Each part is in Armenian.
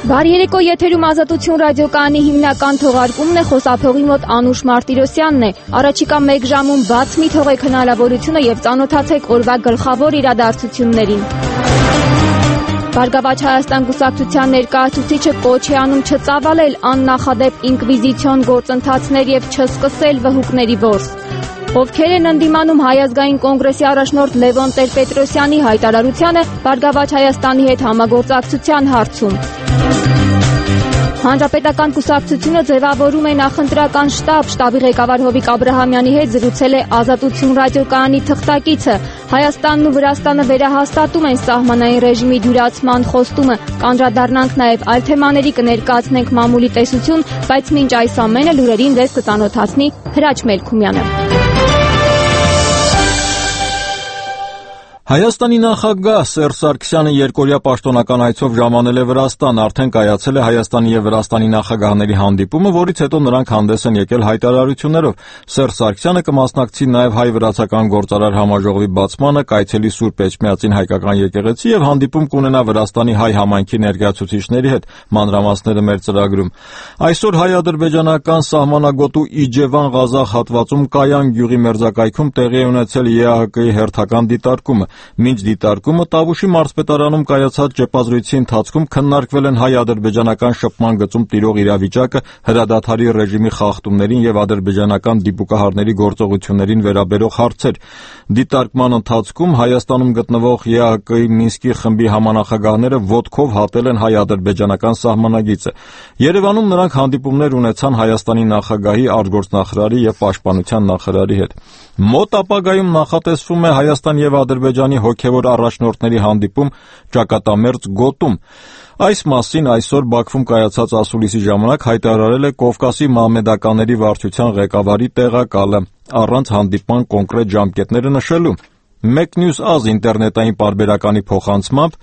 Բարի երեկո, եթերում Ազատություն ռադիոկայանի հիմնական թողարկումն է, խոսափողի մոտ Անուշ Մարտիրոսյանն է։ Առաջիկա 1 ժամում բաց մի թողեք հնարավորությունը եւ ծանոթացեք օրվա գլխավոր իրադարձություններին։ Բարգավաճ Հայաստան կուսակցության ներկայացուցիչը կոչ է անում չծավալել աննախադեպ ինկվիզիցիոն գործընթացներ եւ չսկսել վհուկների որս։ Ովքեր են ընդդիմանում Հայ ազգային կոնգրեսի առաջնորդ Լևոն Տեր-Պետրոսյանի հայտարարությանը Բարգավաճ Հայաստանի հետ համագործակցության հարցում։ Հանրապետական կուսակցությունը ձևավորում է նախընտրական շտաբ, շտաբի ղեկավար Հովիկ Աբրահամյանի հետ զրուցել է Ազատություն ռադիոկայանի թղթակիցը։ Հայաստանն ու Վրաստանը վերահաստատում են սահմանային ռեժիմի դյուրացման խոստումը, կանդրադառնանք նաև այլ թեմաների, կներկայացնենք մամուլի տեսություն, բայց մինչ այս ամենը լուրերին ձեզ կծանոթացնի Հրաչ Մելքումյանը։ Հայաստանի նախագահ Սերժ Սարգսյանը երկօրյա պաշտոնական այցով ժամանել է Վրաստան, արդեն կայացել է Հայաստանի եւ Վրաստանի նախագահների հանդիպումը, որից հետո նրանք հանդես են եկել հայտարարություններով։ Սերժ Սարգսյանը կմասնակցի նաեւ հայ-վրացական գործարար համաժողովի բացմանը, կայցելի Սուրբ Էջմիածին հայկական եկեղեցի եւ հանդիպում կունենա Վրաստանի հայ համայնքի ներկայացուցիչների հետ, մանրամասները մեր ծրագրում։ Այսօր հայ-ադրբեջանական սահմանագոտու Իջևան Ղազախ հատվածում Կայան գյուղի մերձակայքում տեղի է ունեցել ԵԱՀԿ-ի հերթական դիտարկումը։ Մինչ դիտարկումը Տավուշի մարզպետարանում կայացած ճեպազրույցի ընթացքում քննարկվել են հայ-ադրբեջանական շփման գծում տիրող իրավիճակը, հրադադարի ռեժիմի խախտումներին եւ ադրբեջանական դիպուկահարների գործողություններին վերաբերող հարցեր։ Դիտարկման ընթացքում Հայաստանում գտնվող ԵԱՀԿ-ի Մինսկի խմբի համանախագահները ոտքով հատել են հայ-ադրբեջանական սահմանագիծը։ Երևանում նրանք հանդիպումներ ունեցան Հայաստանի նախագահի, արտգործնախարարի եւ պաշտպանության նախարարի հետ։ Մոտ ապագայում նախատեսվում է Հայաստան եւ Ադրբեջանի հոգեվոր առաջնորդների հանդիպում ճակատամերձ գոտում։ Այս մասին այսօր Բաքվում կայացած ասուլիսի ժամանակ հայտարարել է Կովկասի մահմեդականների վարչության ղեկավարի տեղակալը, առանց հանդիպման կոնկրետ ժամկետները նշելու։ Mecnews.az ինտերնետային պարբերականի փոխանցմամբ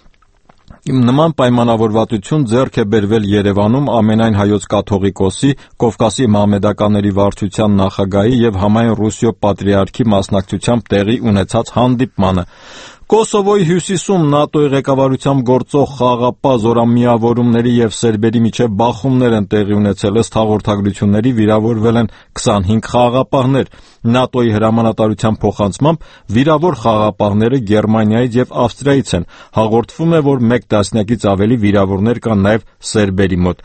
նման պայմանավորվածություն ձեռք է բերվել Երևանում ամենայն հայոց կաթողիկոսի, Կովկասի մահմեդականների վարչության նախագահի եւ համայն Ռուսիո պատրիարքի մասնակցությամբ տեղի ունեցած հանդիպմանը։ Կոսովոյի հյուսիսում ՆԱՏՕ-ի ղեկավարությամբ գործող խաղաղապահ զորամիավորումների եւ սերբերի միջև բախումներ են տեղի ունեցել, ըստ հաղորդագրությունների վիրավորվել են 25 խաղաղապահներ։ ՆԱՏՕ-ի հրամանատարության փոխանցմամբ վիրավոր խաղաղապահները Գերմանիայից եւ Ավստրիայից են։ Հաղորդվում է, որ 1 տասնյակից ավելի վիրավորներ կան նաեւ սերբերի մոտ։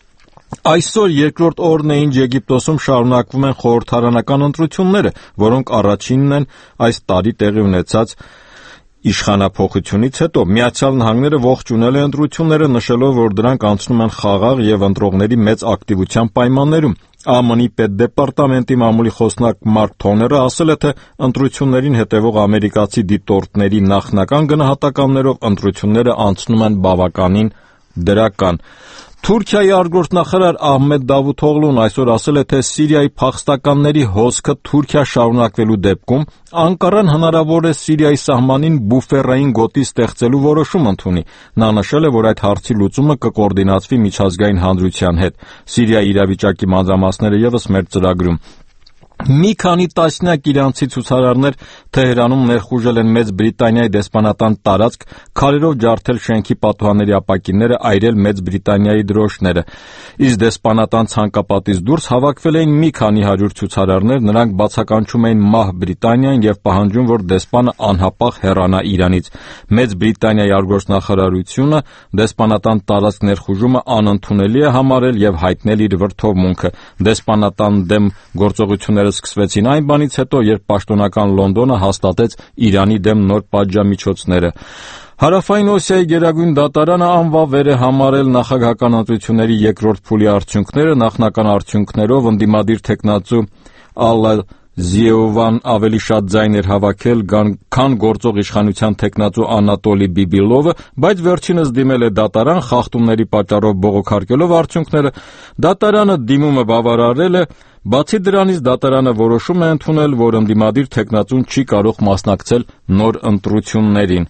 Այսօր երկրորդ օրն է, ինչ Եգիպտոսում շարունակվում են խորհրդարանական ընտրությունները, որոնք առաջինն են այս տարի տեղի ունեցած իշխանափոխությունից հետո։ Միացյալ Նահանգները ողջունել է ընտրությունները, նշելով, որ դրանք անցնում են խաղաղ եւ ընտրողների մեծ ակտիվության պայմաններում։ ԱՄՆ-ի պետդեպարտամենտի մամուլի խոսնակ Մարկ Թոները ասել է, թե ընտրություններին հետևող ամերիկացի դիտորդների նախնական գնահատականներով ընտրությունները անցնում են բավականին դրական։ Թուրքիայի արտգործնախարար Ահմեդ Դավութօղլուն այսօր ասել է, թե Սիրիայի փախստականների հոսքը Թուրքիա շարունակվելու դեպքում Անկարան հնարավոր է Սիրիայի սահմանին բուֆերային գոտի ստեղծելու որոշում ընդունի։ Նա նշել է, որ այդ հարցի լուծումը կկոորդինացվի միջազգային հանրության հետ։ Սիրիայի իրավիճակի մանրամասները ևս մեր ծրագրում։ Մի քանի տասնյակ իրանցի ցուցարարներ Թեհրանում ներխուժել են Մեծ Բրիտանիայի դեսպանատան տարածք, քարերով ջարդել շենքի պատուհանների ապակիները, այրել Մեծ Բրիտանիայի դրոշները։ Իսկ դեսպանատան ցանկապատից դուրս հավաքվել էին մի քանի 100 ցուցարարներ, նրանք բացականչում էին մահ Բրիտանիային եւ պահանջում, որ դեսպանը անհապաղ հեռանա Իրանից։ Մեծ Բրիտանիայի արտգործնախարարությունը դեսպանատան տարածք ներխուժումը անընդունելի է համարել եւ հայտնել իր վրդովմունքը։ Դեսպանատան դեմ գործողությունները սկսվեցին այն բանից հետո, երբ պաշտոնական Լոնդոնը հաստատեց Իրանի դեմ նոր պատժամիջոցները։ Հարավային Օսիայի գերագույն դատարանը անվավեր է համարել նախագահական ընտրությունների երկրորդ փուլի արդյունքները, նախնական արդյունքներով ընդդիմադիր թեկնածու Ալլա Զիևան ավելի շատ ձայն էր հավաքել, քան գործող իշխանության թեկնածու Անատոլի Բիբիլովը, բայց վերջինս դիմել է դատարան խախտումների պատճառով բողոքարկելով արդյունքները։ Դատարանը դիմումը բավարարել է, բացի դրանից դատարանը որոշում է ընդունել, որ ընդդիմադիր թեկնածուն չի կարող մասնակցել նոր ընտրություններին։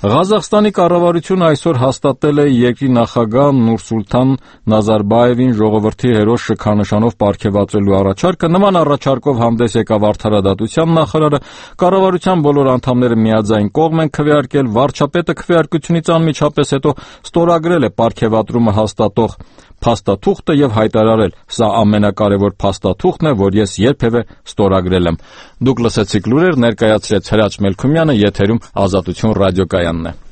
Ղազախստանի կառավարությունը այսօր հաստատել է երկրի նախագահ Նուրսուլթան Նազարբաևին ժողովրդի հերոս շքանշանով պարգևատրելու առաջարկը։ Նման առաջարկով հանդես եկավ Արդարադատության նախարարը։ Կառավարության բոլոր անդամները միաձայն կողմ են քվեարկել։ Վարչապետը քվեարկությունից անմիջապես հետո ստորագրել է պարգևատրումը հաստատող փաստաթուղթը եւ հայտարարել. «Սա ամենակարևոր փաստաթուղթն է, որ ես երբևէ ստորագրել եմ»։ Դուք լսեցիք լուրեր, ներկայացրեց Հրաչ Մելքումյանը, եթերում Ազատություն ռադիոկայանն է։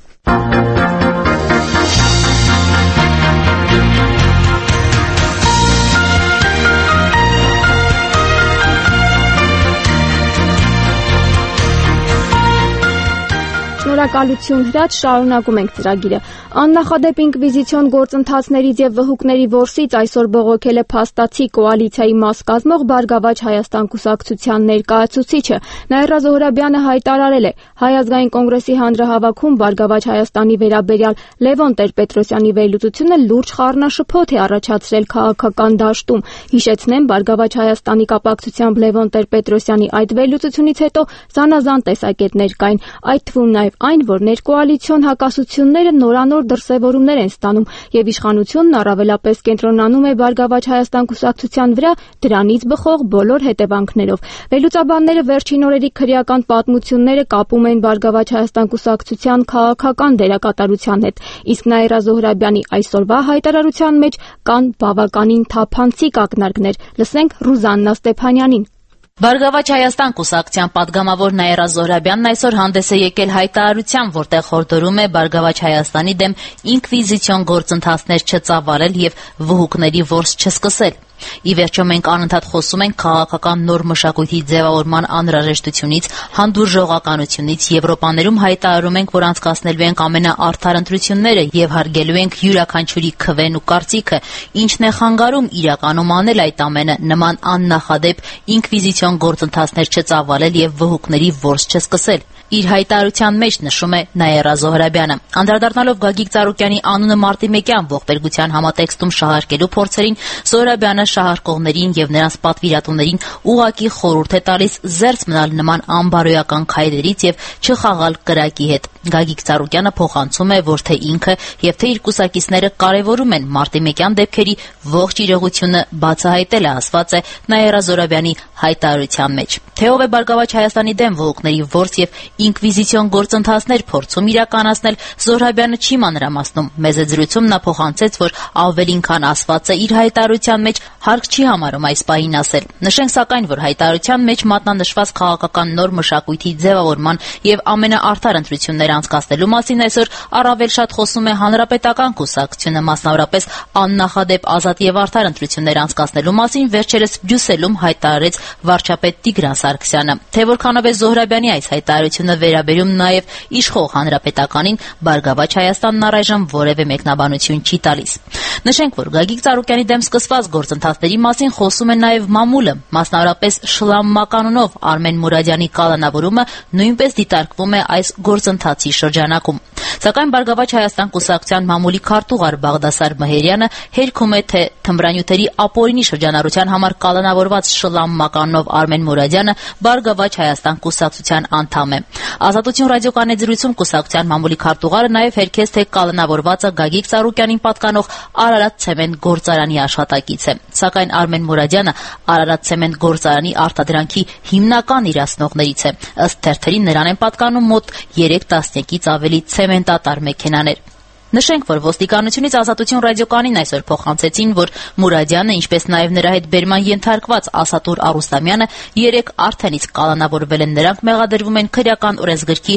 Շնորհակալություն Հրաչ, շարունակում ենք ծրագիրը։ Աննախադեպ ինկվիզիցիոն գործընթացներից եւ վհուկների որսից այսօր բողոքել է փաստացի կոալիցիայի մաս կազմող Բարգավաճ Հայաստան կուսակցության ներկայացուցիչը։ Նաիրա Զոհրաբյանը հայտարարել է. Հայ ազգային կոնգրեսի հանրահավաքում Բարգավաճ Հայաստանի վերաբերյալ Լևոն Տեր-Պետրոսյանի վերլուծությունը լուրջ խառնաշփոթ է առաջացրել քաղաքական դաշտում։ Հիշեցնեմ, Բարգավաճ Հայաստանի կապակցությամբ Լևոն Տեր-Պետրոսյանի այդ վերլուծությունից հետո զանազան տեսակետներ կային, այդ թվում նաեւ այն, որ ներկոալիցիոն հակասությունները նորանոր դրսևորումներ են ստանում եւ իշխանությունն առավելապես կենտրոնանում է Բարգավաճ Հայաստան կուսակցության վրա դրանից բխող բոլոր հետևանքներով։ Վերլուծաբանները վերջին օրերի քրեական պատմությունները կապում են Բարգավաճ Հայաստան կուսակցության քաղաքական դերակատարության հետ, իսկ Նաիրա Զոհրաբյանի այսօրվա հայտարարության մեջ կան բավականին թափանցիկ ակնարկներ։ Լսենք Ռուզաննա Ստեփանյանին։ Բարգավաճ Հայաստան կուսակցության պատգամավոր Նաիրա Զոհրաբյանն այսօր հանդես է եկել հայտարարությամբ, որտեղ հորդորում է Բարգավաճ Հայաստանի դեմ ինկվիզիցիոն գործընթացներ չծավալել եւ վհուկների որս չսկսել։ Ի վերջո մենք անընդհատ խոսում ենք քաղաքական նոր մշակույթի ձևավորման անհրաժեշտությունից, հանդուրժողականությունից, Եվրոպաներում հայտարարում ենք, որ անցկացնելու ենք ամենաարդար ընտրությունները եւ հարգելու ենք յուրաքանչյուրի քվեն ու կարծիքը, ինչն է խանգարում իրականում անել այդ ամենը, նման աննախադեպ ինկվիզիցիոն գործընթացներ չծավալել եւ վհուկների որս չսկսել։ Իր հայտարարության մեջ նշում է Նաիրա Զոհրաբյանը։ Անդրադառնալով Գագիկ Ծառուկյանի անունը մարտի 1-յան ողբերգության համատեքստում շահարկելու փորձերին, Զոհրաբյանը շահարկողներին եւ նրանց պատվիրատուներին ուղղակի խորհուրդ է տալիս զերծ մնալ նման անբարոյական քայլերից եւ չխաղալ կրակի հետ։ Գագիկ Ծառուկյանը փոխանցում է, որ թե ինքը եւ թե իր կուսակիցները կարեւորում են մարտի 1-յան դեպքերի ողջ իրողությունը բացահայտելը, ասված է Նաիրա Զոհրաբյանի հայտարարության մեջ։ Թե ով է Բարգավաճ Հայաստանի դեմ վհուկների որս եւ ինկվիզիցիոն գործընթացներ փորձում իրականացնել, Զոհրաբյանը չի մանրամասնում։ Մեծ զրույցում նա փոխանցեց, որ ավելին քան ասված է իր հայտարարության մեջ, հարկ չի համարում այս պահին ասել։ Նշենք սակայն, որ հայտարարության մեջ մատնանշված քաղաքական նոր մշակույթի ձևավորման եւ ամենաարդար ընտրություններ անցկացնելու մասին այսօր առավել շատ խոսում է Հանրապետական կուսակցությունը, մասնավորապես աննախադեպ ազատ եւ արդար ընտրություններ անցկացնելու մասին վերջերս Բրյուսելում հայտարարեց վարչապետ Տիգրան Սարգսյանը։ Թե որքանով է Զոհրաբյանի այս հայտարարությունը վերաբերում նաեւ իշխող Հանրապետականին, Բարգավաճ Հայաստանն առայժմ որևէ մեկնաբանություն չի տալիս։ Նշենք, որ Գագիկ Ծառուկյանի դեմ սկսված գործընթացների մասին խոսում է նաեւ մամուլը, մասնավորապես Շլամ Մականունով Արմեն Մուրադյանի կալանավորումը նույնպես դիտարկվում է այս գործընթացի շրջանակում։ Սակայն Բարգավաճ Հայաստան կուսակցության մամուլի քարտուղար Բաղդասար Մհերյանը հերքում է, թե թմրանյութերի ապօրինի շրջանառության համար կալանավորված Շլամ Մականունով Արմեն Մուրադյանը Բարգավաճ Հայաստան կուսակցության անդամ է։ Ազատություն ռադիոկայանի զրույցում կուսակցության մամուլի քարտուղարը նաեւ հերքեց, թե կալանավորվածը Գագիկ Ծառուկյանին պատկանող Արարատ ցեմենտ գործարանի աշխատակից է։ Սակայն Արմեն Մուրադյանը Արարատ ցեմենտ գործարանի արտադրանքի հիմնական իրացնողներից է։ Ըստ թերթերի նրան են պատկանում մոտ 3 տասնյակից ավելի ցեմենտատար մեքենաներ։ Նշենք, որ ոստիկանությունից Ազատություն ռադիոկայանին այսօր փոխանցեցին, որ Մուրադյանը, ինչպես նաև նրա հետ բերման ենթարկված Ասատուր Արուստամյանը 3 արդեն իսկ կալանավորվել են։ Նրանք մեղադրվում են քրեական օրենսգրքի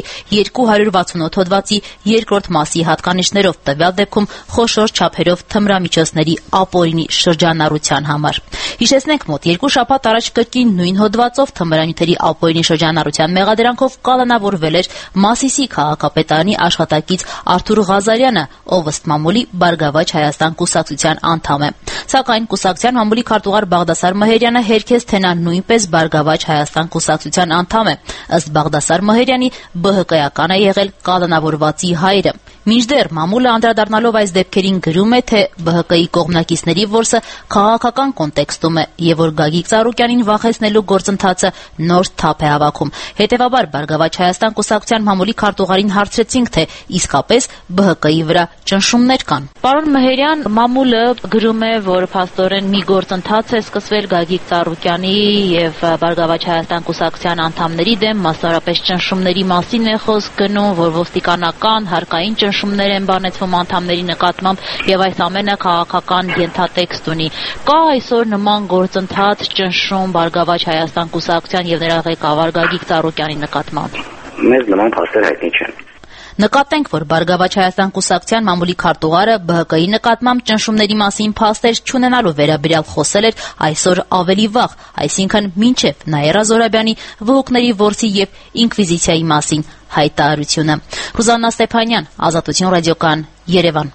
268 հոդվածի 2-րդ մասի հատկանիշներով, տվյալ դեպքում խոշոր չափերով թմրամիջոցների ապօրինի շրջանառության համար։ Հիշեցնենք, մոտ 2 շաբաթ առաջ կրկին նույն հոդվածով թմրանյութերի ապօրինի շրջանառության մեղադրանքով կալանավորվել էր Մասիսի քաղաքապետարանի աշխատակից Արթուր Ղազարյանը, ՕՎՍՏ մամուլի Բարգավաճ Հայաստան կուսակցության անդամ է։ Սակայն կուսակցության մամուլի քարտուղար Բաղդասար Մհերյանը հերքեց, թե նա նույնպես Բարգավաճ Հայաստան կուսակցության անդամ է։ Ըստ Բաղդասար Մհերյանի, ԲՀԿ-ական է եղել կալանավորվածի հայրը։ Մինչդեռ մամուլը անդրադառնալով այս դեպքերին գրում է, թե ԲՀԿ-ի կողմնակիցների որսը քաղաքական կոնտեքստում է եւ որ Գագիկ Ծառուկյանին վախեցնելու գործընթացը նոր թափ է հավաքում։ Հետևաբար Բարգավաճ Հայաստան կուսակցության մամուլի քարտուղարին հարցրեցինք, թե իսկապես ԲՀԿ-ի վրա ճնշումներ կան։ Պարոն Մհերյան, մամուլը գրում է, որ փաստորեն մի գործընթաց է սկսվել Գագիկ Ծառուկյանի եւ Բարգավաճ Հայաստան կուսակցության անդամների դեմ, մասնավորապես ճնշումների մասին է խոսք գնում, որ ոստիկանական հարկային ճնշումներ են բանեցվում անդամների նկատմամբ եւ այս ամենը քաղաքական ենթատեքստ ունի։ Կա այսօր նման գործընթաց, ճնշում Բարգավաճ Հայաստան կուսակցության եւ նրա ղեկավար Գագիկ Ծառուկյանի նկատմամբ։ Մեզ նման փաստեր հայտնի չեն։ Նկատենք, որ Բարգավաճ Հայաստան կուսակցության մամուլի քարտուղարը ԲՀԿ-ի նկատմամբ ճնշումների մասին փաստեր չունենալու վերաբերյալ խոսել էր այսօր ավելի վաղ, այսինքն մինչև Նաիրա Զոհրաբյանի վհուկների որսի եւ ինկվիզիցիայի մասին հայտարարությունը։ Ռուզաննա Ստեփանյան, Ազատություն ռադիոկայան, Երևան։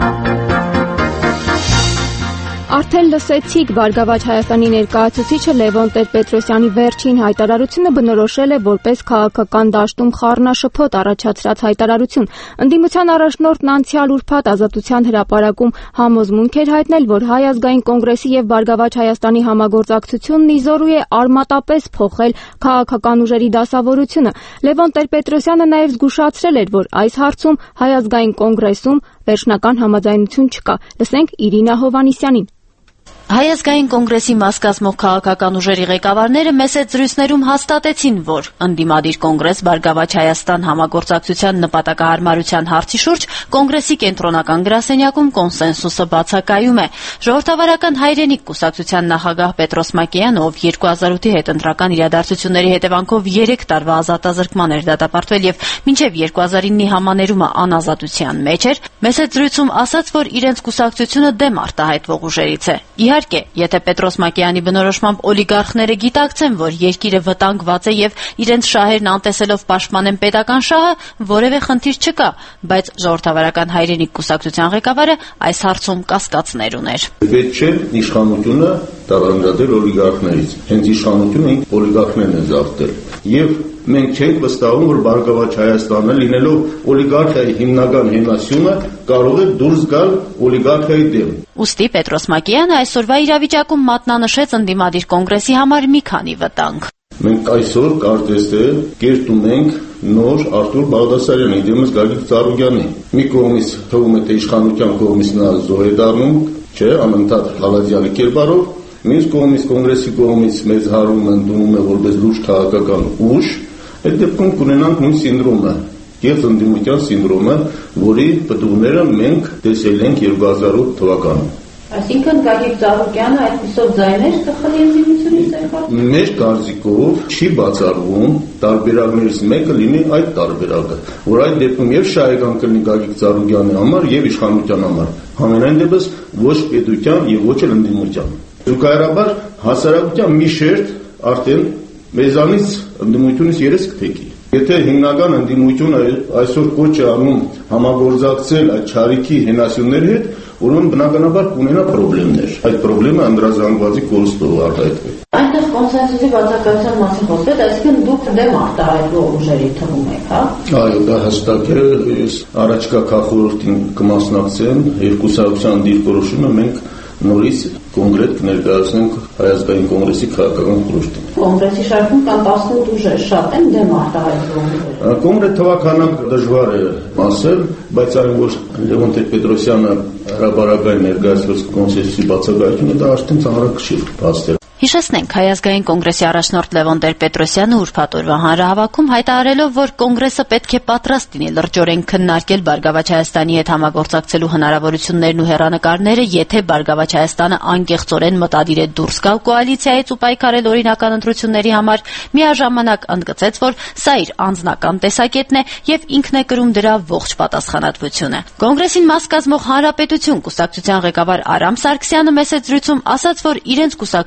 Արդեն լսեցիք Բարգավաճ Հայաստանի ներկայացուցիչը Լևոն Տեր-Պետրոսյանի վերջին հայտարարությունը բնորոշել է որպես քաղաքական դաշտում խառնաշփոթ առաջացրած հայտարարություն։ Ընդդիմության առաջնորդն անցյալ ուրբաթ Ազատության հրապարակում համոզմունք էր հայտնել, որ Հայ ազգային կոնգրեսի եւ Բարգավաճ Հայաստանի համագործակցությունն իզորու է արմատապես փոխել քաղաքական ուժերի դասավորությունը։ Լևոն Տեր-Պետրոսյանը նաեւ զգուշացրել էր, որ այս հարցում Հայ ազգային կոնգրեսում վերջնական համաձայնություն չկա։ Լսենք Իրինա Հովհաննիսյանին։ Հայ ազգային կոնգրեսի մաս կազմող քաղաքական ուժերի ղեկավարները մեծ զրույցներում հաստատեցին, որ ընդդիմադիր կոնգրես Բարգավաճ Հայաստան համագործակցության նպատակահարմարության հարցի շուրջ կոնգրեսի կենտրոնական գրասենյակում կոնսենսուսը բացակայում է։ Ժողովրդավարական հայրենիք կուսակցության նախագահ Պետրոս Մակեյանը, ով 2008-ի հետընտրական իրադարձությունների հետևանքով 3 տարվա ազատազրկման էր դատապարտվել եւ մինչեւ 2009-ի համաներումը անազատության մեջ էր, մեծ զրույցում ասաց, որ իրենց կուսակցությունը դեմ արտահայտվող ուժերից է։ Իհարկե, եթե Պետրոս Մակեյանի բնորոշմամբ օլիգարխները գիտակցեն, որ երկիրը վտանգված է եւ իրենց շահերն անտեսելով պաշտպանեն պետական շահը, որևէ խնդիր չկա, բայց ժողովրդավարական հայրենիք կուսակցության ղեկավարը այս հարցում կասկածներ ուներ։ Պետք չէ իշխանությունը տարանջատել օլիգարխներից։ Հենց իշխանությունը օլիգարխներն են զարթել։ Եվ մենք չենք վստահում, որ Բարգավաճ Հայաստանը լինելով օլիգարխիայի հիմնական հենասյունը կարող է դուրս գալ օլիգարխիայի դեմ։ Ուստի Պետրոս Մակեյանը այսօրվա իրավիճակում մատնանշեց ընդդիմադիր կոնգրեսի համար մի քանի վտանգ։ Մենք այսօր կարծես թե կերտում ենք նոր Արտուր Բաղդասարյանի դեմս Գագիկ Ծառուկյանի։ Մի կողմից թվում է թե իշխանության կողմից նա զոհ է դառնում, չէ, անընդհատ հալածյալի կերպարով, մյուս կողմից կոնգրեսի կողմից մեծ հարում ընդունում է որպես լուրջ քաղաքական ուժ, այդ դեպքում կունենանք նույն սինդրոմը, եւ ընդդիմության սինդրոմը, որի պտուղները մենք տեսել ենք 2008 թվականին։ Այսինքն Գագիկ Ծառուկյանը այդպիսով ձայներ կխլի ընդդիմությունից։ Մեր կարծիքով չի բացառվում տարբերակներից մեկը լինի այդ տարբերակը, որ այդ դեպքում եւ շահեկան կլինի Գագիկ Ծառուկյանի համար եւ իշխանության համար, համենայն դեպս ոչ պետության եւ ոչ էլ ընդդիմության։ Զուգահեռաբար հասարակության մի շերտ արդեն մեզանից ընդդիմությունից երես կթեքի։ Եթե հիմնական ընդդիմությունը այսօր կոչ է անում համագործակցել այդ չարիքի հենասյունների հետ, ուրեմն բնականաբար կունենա խնդիրներ։ Այդ խնդիրը անդրազանգվածի կորստով արտահայտվի։ Այնտեղ կոնսենսուսի բացակայության մասին խոսվեց, այսինքն դուք դեմ արտահայտվող ուժերի թվում եք, հա։ Այո, դա հստակ է, ես առաջկա քաղաքորդին կմասնակցեմ, երկուսահավասարության դիրքորոշումը մենք նորից կոնկրետ կներկայացնենք Հայ ազգային կոնգրեսի քաղաքական խորհրդին։ Կոնգրեսի շարքում կան 18 ուժեր, շատ են դեմ արտահայտվող ուժեր։ Կոնկրետ թվականակ դժվար է ասել, բայց այն որ Լևոն Տեր-Պետրոսյանը հրապարակային ներկայացրած կոնսենսուսի բացակայությունը դա արդեն ծանրակշիռ փաստ է։ Հիշեցնենք, Հայ ազգային կոնգրեսի առաջնորդ Լևոն Տեր-Պետրոսյանը ուրբաթ օրվա հանրահավաքում հայտարարելով, որ կոնգրեսը պետք է պատրաստ լինի լրջորեն քննարկել Բարգավաճ Հայաստանի հետ համագործակցելու հնարավորություններն ու հեռանկարները, եթե Բարգավաճ Հայաստանը անկեղծորեն մտադիր է դուրս գալ կոալիցիայից ու պայքարել օրինական ընտրությունների համար, միաժամանակ ընդգծեց, որ սա իր անձնական տեսակետն է եւ ինքն է կրում դրա ողջ պատասխանատվությունը։ Կոնգրեսին մաս կազմող Հանրապետություն կուսակցության ղեկավար Արամ Սարգսյանը մեծ զրույցում ասաց, որ իրենց կուսակցությունը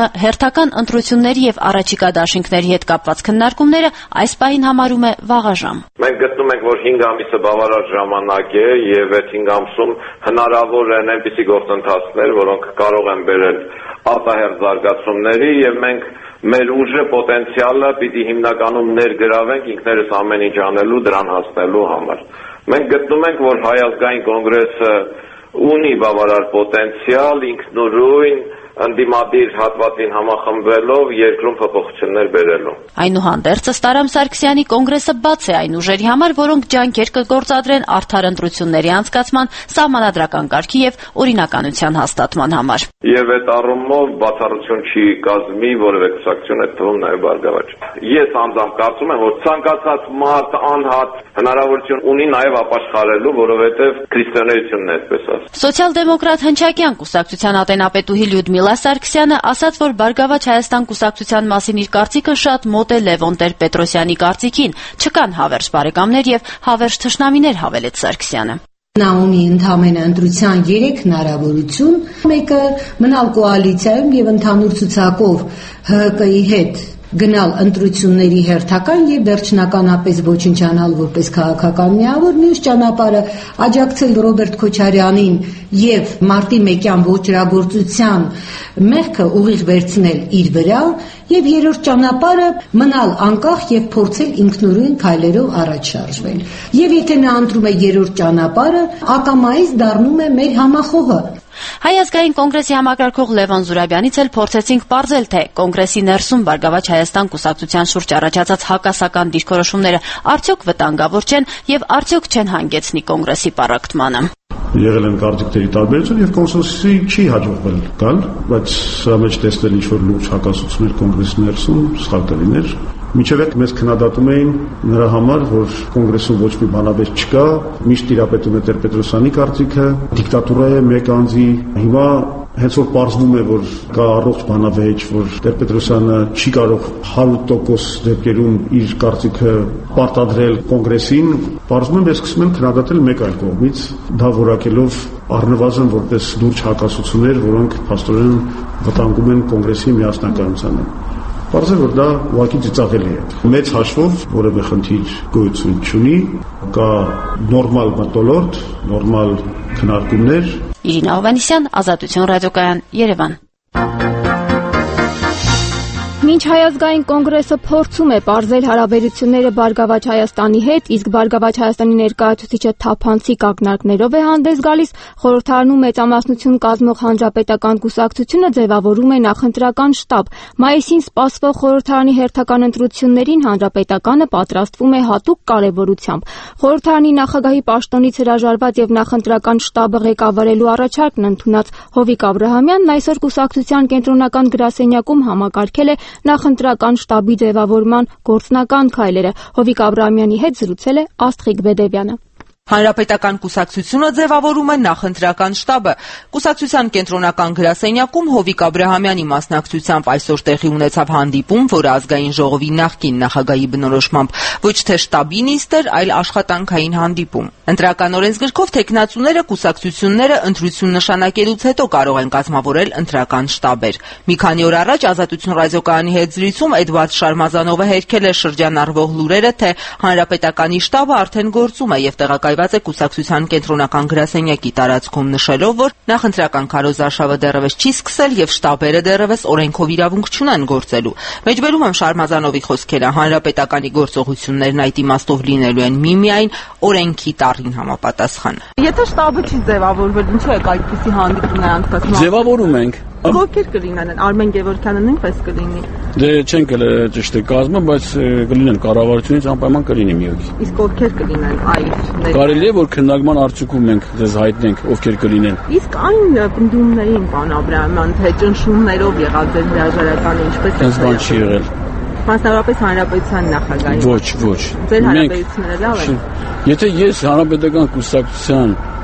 հերթական ընտրությունների եւ առաջիկա դաշինքների հետ կապված քննարկումները այս պահին համարում է վաղաժամ։ Մենք գտնում ենք, որ 5 ամիսը բավարար ժամանակ է եւ այդ 5 ամսում հնարավոր են այնպիսի գործընթացներ, որոնք կարող են բերել արտահերթ զարգացումների եւ մենք մեր ուժը պոտենցիալը պիտի հիմնականում ներգրավենք ինքներս ամեն ինչ անելու դրան հասնելու համար։ Մենք գտնում ենք, որ Հայ ազգային կոնգրեսը ունի բավարար պոտենցիալ ինքնուրույն ընդդիմադիր հատվածին համախմբվելով երկրում փոփոխություններ բերելու։ Այնուհանդերձ Տարամ Սարգսյանի կոնգրեսը բաց է այն ուժերի համար, որոնք ջանքեր կգործադրեն արդար ընտրությունների անցկացման, սահմանադրական կարգի եւ օրինականության հաստատման համար։ Եվ այդ առումով բացառություն չի կազմի որևէ կուսակցություն այդ թվում նաեւ Բարգավաճ։ Ես անձամբ կարծում եմ, որ ցանկացած մարդ անհատ հնարավորություն ունի նաեւ ապաշխարելու, որովհետեւ քրիստոնեությունն է այդպես ասած։ Սոցիալ-դեմոկրատ Հնչակյան կուսակցության ատենապետուհի Լյուդմիլա Սարգսյանը ասաց, որ Բարգավաճ Հայաստան կուսակցության մասին իր կարծիքը շատ մոտ է Լևոն Տեր-Պետրոսյանի կարծիքին, չկան հավերժ բարեկամներ եւ հավերժ թշնամիներ, հավելեց Սարգսյանը։ Նա ունի ընդհանրապես ընտրության 3 հնարավորություն, մեկը մնալ կոալիցիայում եւ ընդհանուր ցուցակով ՀՀԿ-ի հետ գնալ ընտրությունների հերթական եւ վերջնականապես ոչնչանալ որպես քաղաքական միավոր, մյուս ճանապարհը աջակցել Ռոբերտ Քոչարյանին եւ մարտի 1-յան ոչրագործության մեղքը ուղիղ վերցնել իր վրա եւ երրորդ ճանապարհը մնալ անկախ եւ փորձել ինքնուրույն քայլերով առաջ շարժվել։ Եվ եթե նա ընտրում է երրորդ ճանապարհը, ակամայից դառնում է մեր համախոհը։ Հայ ազգային կոնգրեսի համակարգող Լևոն Զուրաբյանից էլ փորձեցինք պարզել, թե կոնգրեսի ներսում Բարգավաճ Հայաստան կուսակցության շուրջ առաջացած հակասական դիրքորոշումները արդյոք վտանգավոր չեն եւ արդյոք չեն հանգեցնի կոնգրեսի պառակտմանը։ Եղել են կարծիքների տարբերություն եւ կոնսենսուսի չի հաջողվել գալ, բայց սրա մեջ տեսնել ինչ-որ լուրջ հակասություններ կոնգրեսի ներսում սխալ կլիներ։ Մինչև այդ մեզ քննադատում էին նրա համար, որ կոնգրեսում ոչ մի բանավեճ չկա, միշտ տիրապետում է Տեր-Պետրոսյանի կարծիքը, դիկտատուրա է մեկ անձի։ Հիմա հենց որ պարզվում է, որ կա առողջ բանավեճ, որ Տեր-Պետրոսյանը չի կարող 100% դեպքերում իր կարծիքը պարտադրել կոնգրեսին, պարզվում է, սկսում են քննադատել մեկ այլ կողմից, դա որակելով առնվազն որպես լուրջ հակասություններ, որոնք փաստորեն վտանգում են կոնգրեսի միասնականությանը։ Պարզ է, որ դա ուղղակի ծիծաղելի է։ Մեծ հաշվով որևէ խնդիր գոյություն չունի, կա նորմալ մթնոլորտ, նորմալ քննարկումներ։ Իրինա Հովհաննիսյան, Ազատություն ռադիոկայան, Երևան։ Մինչ Հայ ազգային կոնգրեսը փորձում է պարզել հարաբերությունները Բարգավաճ Հայաստանի հետ, իսկ Բարգավաճ Հայաստանի ներկայացուցիչը թափանցիկ ակնարկներով է հանդես գալիս, խորհրդարանում մեծամասնություն կազմող Հանրապետական կուսակցությունը ձևավորում է նախընտրական շտաբ։ Մայիսին սպասվող խորհրդարանի հերթական ընտրություններին Հանրապետականը պատրաստվում է հատուկ կարևորությամբ։ Խորհրդարանի նախագահի պաշտոնից հրաժարված եւ նախընտրական շտաբը ղեկավարելու առաջարկն ընդունած Հովիկ Աբրահամյանն այսօր կուսակցության կենտրոնական գրասենյակում համակարգել է նախընտրական շտաբի ձևավորման գործնական քայլերը։ Հովիկ Աբրահամյանի հետ զրուցել է Աստղիկ Բեդևյանը։ Հանրապետական կուսակցությունը ձևավորում է նախընտրական շտաբը։ Կուսակցության կենտրոնական գրասենյակում Հովիկ Աբրահամյանի մասնակցությամբ այսօր տեղի ունեցավ հանդիպում, որը ազգային ժողովի նախկին նախագահի բնորոշմամբ ոչ թե շտաբի նիստ էր, այլ աշխատանքային հանդիպում։ Ընտրական օրենսգրքով թեկնածուները կուսակցությունները ընտրություն նշանակելուց հետո կարող են կազմավորել ընտրական շտաբեր։ Մի քանի օր առաջ Ազատություն ռադիոկայանի հետ զրույցում Էդվարդ Շարմազանովը հերքել է շրջանառվող լուրերը, թե Հանրապետականի շտաբը արդեն գործում է եւ տեղակայված է կուսակցության կենտրոնական գրասենյակի տարածքում, նշելով, որ նախընտրական քարոզարշավը դեռևս չի սկսել եւ շտաբերը դեռևս օրենքով իրավունք չունեն գործելու։ Մեջբերում եմ Շարմազանովի խոսքերը, Հանրապետականի գործողություններն այդ իմաստով լինելու են միմիայն օրենքի տառին համապատասխան։ Եթե շտաբը չի ձևավորվել, ինչու է այդպիսի հանդիպումներ անցկացնում։ Ձևավորում ենք։ Ովքեր կլինեն, Արմեն Գևորգյանը նույնպես կլինի։ Դե չենք ճիշտ է կազմը, բայց կլինեն կառավարությունից անպայման կլինի մի օքի։ Իսկ ովքեր կլինեն այլ։ Կարելի է որ քննարկման արդյունքում մենք ձեզ հայտնենք ովքեր կլինեն։ Իսկ այն պնդումներին, պարոն Աբրահամյան, թե ճնշումներով եղավ ձեր հրաժարականը, ինչպես է։ Այս բան չի եղել։ Մասնավորապես Հանրապետության նախագահի։ Ոչ։ Ձեր հարաբերությունները լավ են։ Եթե ես Հանրապետական կուսակցության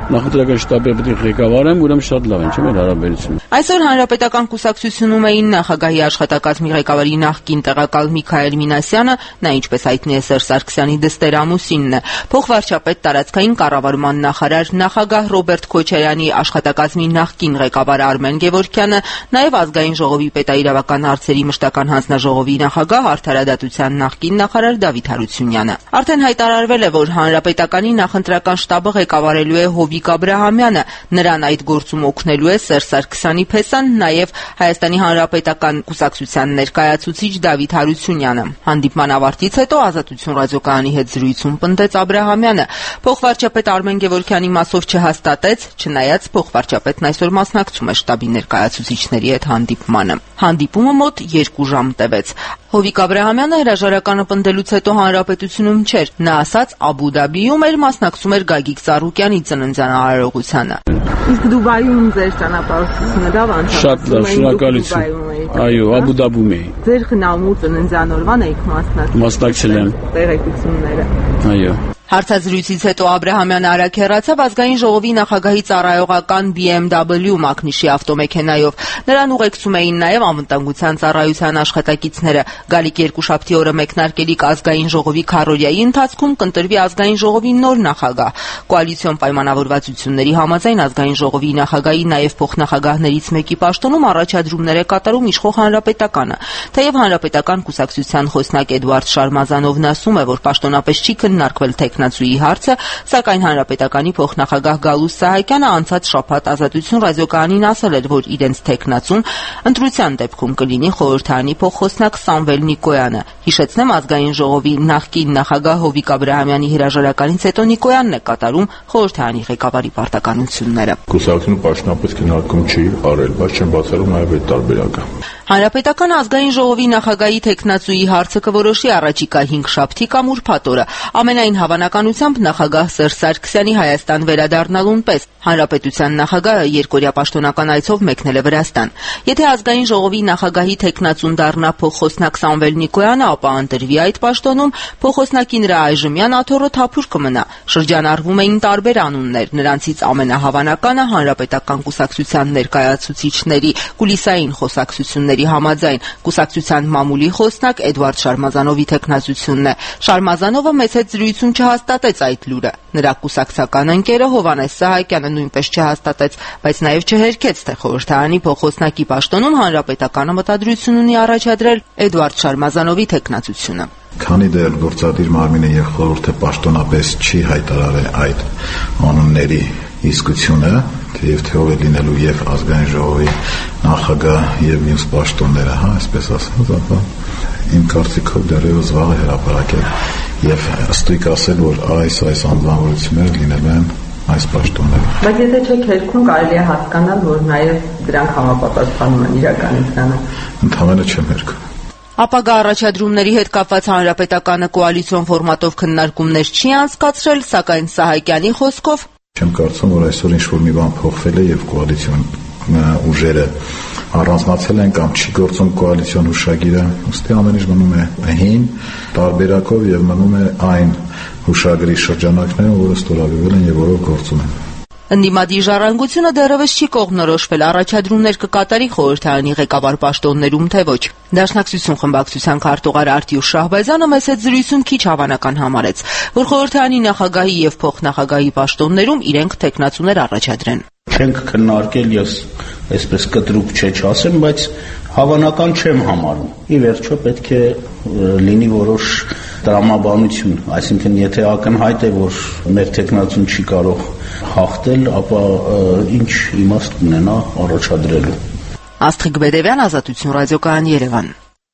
նախընտրական շտաբի պետք է ղեկավարեմ, ուրեմն շատ լավ են, չէ՞ մեր հարաբերությունը։ Այսօր հանրապետական կուսակցությունում էին նախագահի աշխատակազմի ղեկավարի նախկին տեղակալ Միքայել Մինասյանը, նա ինչպես հայտնի է Սերժ Սարգսյանի դստեր ամուսինն է, փոխվարչապետ տարածքային կառավարման նախարար նախագահ Ռոբերտ Քոչարյանի աշխատակազմի նախկին ղեկավար Արմեն Գևորգյանը, նաև ազգային ժողովի պետաիրավական հարցերի մշտական հանձնաժողովի նախագահ Արդարադատության նախկին նախարար Դավիթ Հարությունյանը։ Արդեն հայտարարվել է, որ հանրապետականի նախընտրական շտաբը ղեկավարելու է Հովիկ Աբրահամյանը, նրան այդ գործում օգնելու է Սերժ Սարգսյանի փեսան, նաև Հայաստանի հանրապետական կուսակցության ներկայացուցիչ Դավիթ Հարությունյանը։ Հանդիպման ավարտից հետո Ազատություն ռադիոկայանի հետ զրույցում պնդեց Աբրահամյանը, փոխվարչապետ Արմեն Գևորգյանի մասով չհաստատեց, չնայած փոխվարչապետն այսօր մասնակցում է շտաբի ներկայացուցիչների հետ հանդիպմանը։ Հանդիպումը մոտ 2 ժամ տևեց։ Հովիկ Աբրահամյանը հրաժարականը պնդելուց հետո հանրապետությունում չէր, նա ասաց Աբու Դաբիում էր, մասնակցում էր Գագիկ Ծառուկյանի ծննդյան արարողությանը։ Իսկ Դուբայում ձեր ճանապարհորդությունը լավ անցավ։ Շատ լավ, շնորհակալություն։ Այո, Աբու Դաբում էի։ Ձեր խնամու ծննդյան օրվան եք մասնակցել եմ։ Տեղեկությունները։ Այո։ Հարցազրույցից հետո Աբրահամյանը արագ հեռացավ ազգային ժողովի նախագահի ծառայողական BMW մակնիշի ավտոմեքենայով։ Նրան ուղեկցում էին նաև անվտանգության ծառայության աշխատակիցները։ Գալիք երկուշաբթի օրը մեկնարկելիք ազգային ժողովի քառօրյայի ընթացքում կընտրվի ազգային ժողովի նոր նախագահ։ Կոալիցիոն պայմանավորվածությունների համաձայն ազգային ժողովի նախագահի նաև փոխնախագահներից մեկի պաշտոնում առաջադրումներ է կատարում իշխող հանրապետականը։ Թեև հանրապետական կուսակցության խոսնակ Էդվարդ Շարմազանովն ասում է, որ պաշտոնապես չի քննարկվել թեկնածուի հարցը, սակայն հանրապետականի փոխնախագահ Գալուստ Սահակյանը անցած շաբաթ Ազատություն ռադիոկայանին ասել էր, որ իրենց թեկնածուն ընտրության դեպքում կլինի խորհրդարանի փոխխոսնակ Սամվել Նիկոյանը։ Հիշեցնեմ, ազգային ժողովի նախկին նախագահ Հովիկ Աբրահամյանի հրաժարականից հետո Նիկոյանն է կատարում խորհրդարանի ղեկավարի պարտականությունները։ Կուսակցությունը պաշտոնապես քննարկում չի արել, բայց չեմ բացառում նաև այդ տարբերակը։ Հանրապետական ազգային ժողովի նախագահի թեկնածուի հարցը կորոշի առաջիկա 5 շաբթի կամ ուրբաթ օրը։ Ամենայն հավանականությամբ նախագահ Սերժ Սարգսյանի Հայաստան վերադառնալուն պես հանրապետության նախագահը երկօրյա պաշտոնական այցով մեկնել է Վրաստան։ Եթե ազգային ժողովի նախագահի թեկնածուն դառնա փոխխոսնակ Սամվել Նիկոյանը, ապա ընտրվի այդ պաշտոնում, փոխխոսնակի նրա այժմյան աթոռը թափուր կմնա։ Շրջանառվում էին տարբեր անուններ, նրանցից ամենահավանականը հանրապետական կուսակցության ներկայացուցիչների կուլիսային խոսակցությունների համաձայն կուսակցության մամուլի խոսնակ Էդվարդ Շարմազանովի թեկնածությունն է։ Շարմազանովը մեծ հետ զրույցում չհաստատեց այդ լուրը։ Նրա կուսակցական ընկերը Հովհաննես Սահակյանը նույնպես չհաստատեց, բայց նաև չհերքեց, թե խորհրդարանի փոխխոսնակի պաշտոնում հանրապետականը մտադրություն ունի առաջադրել Էդվարդ Շարմազանովի թեկնածությունը։ Քանի դեռ գործադիր մարմինը եւ խորհուրդը պաշտոնապես չի հայտարարել այդ անունների իսկությունը, թեև թե ով է լինելու եւ ազգային ժողովի նախագահ եւ մյուս պաշտոնները, այսպես ասած, ապա իմ կարծիքով դեռևս վաղ է հրապարակել եւ ըստույք ասել, որ այս անձնավորությունները լինելու են այս պաշտոնները։ Բայց եթե չեք հերքում, կարելի է հասկանալ, որ նաեւ դրանք համապատասխանում են իրականությանը։ Ընդհանրապես չեմ հերքում։ Ապագա առաջադրումների հետ կապված հանրապետականը կոալիցիոն ֆորմատով քննարկումներ չի անցկացրել, սակայն Սահակյանի խոսքով չեմ կարծում, որ այսօր ինչ-որ մի բան փոխվել է եւ կոալիցիոն ուժերը առանձնացել են կամ չի գործում կոալիցիոն հուշագիրը, ըստի ամեն ինչ մնում է հին տարբերակով եւ մնում է այն հուշագրի շրջանակները, որը ստորագրվել են եւ որով գործում են։ Ընդդիմադի ժառանգությունը դեռևս չի կողմնորոշվել առաջադրումներ կկատարի խորհրդարանի ղեկավար պաշտոններում, թե ոչ։ Դաշնակցություն խմբակցության քարտուղար Արտյուշ Շահբազյանը մեծ հետ զրույցում քիչ հավանական համարեց, որ խորհրդարանի նախագահի եւ փոխնախագահի պաշտոններում իրենք թեկնածուներ առաջադրեն։ Չենք քննարկել, ես այսպես կտրուկ չասեմ, բայց հավանական չեմ համարում։ Ի վերջո պետք է լինի որոշ տրամաբանություն, այսինքն եթե ակնհայտ է, որ մեր թեկնածուն չի կարող հաղթել, ապա ինչ իմաստ ունենա առաջադրելու։ Աստղիկ Բեդևյան, Ազատություն ռադիոկայան, Երևան։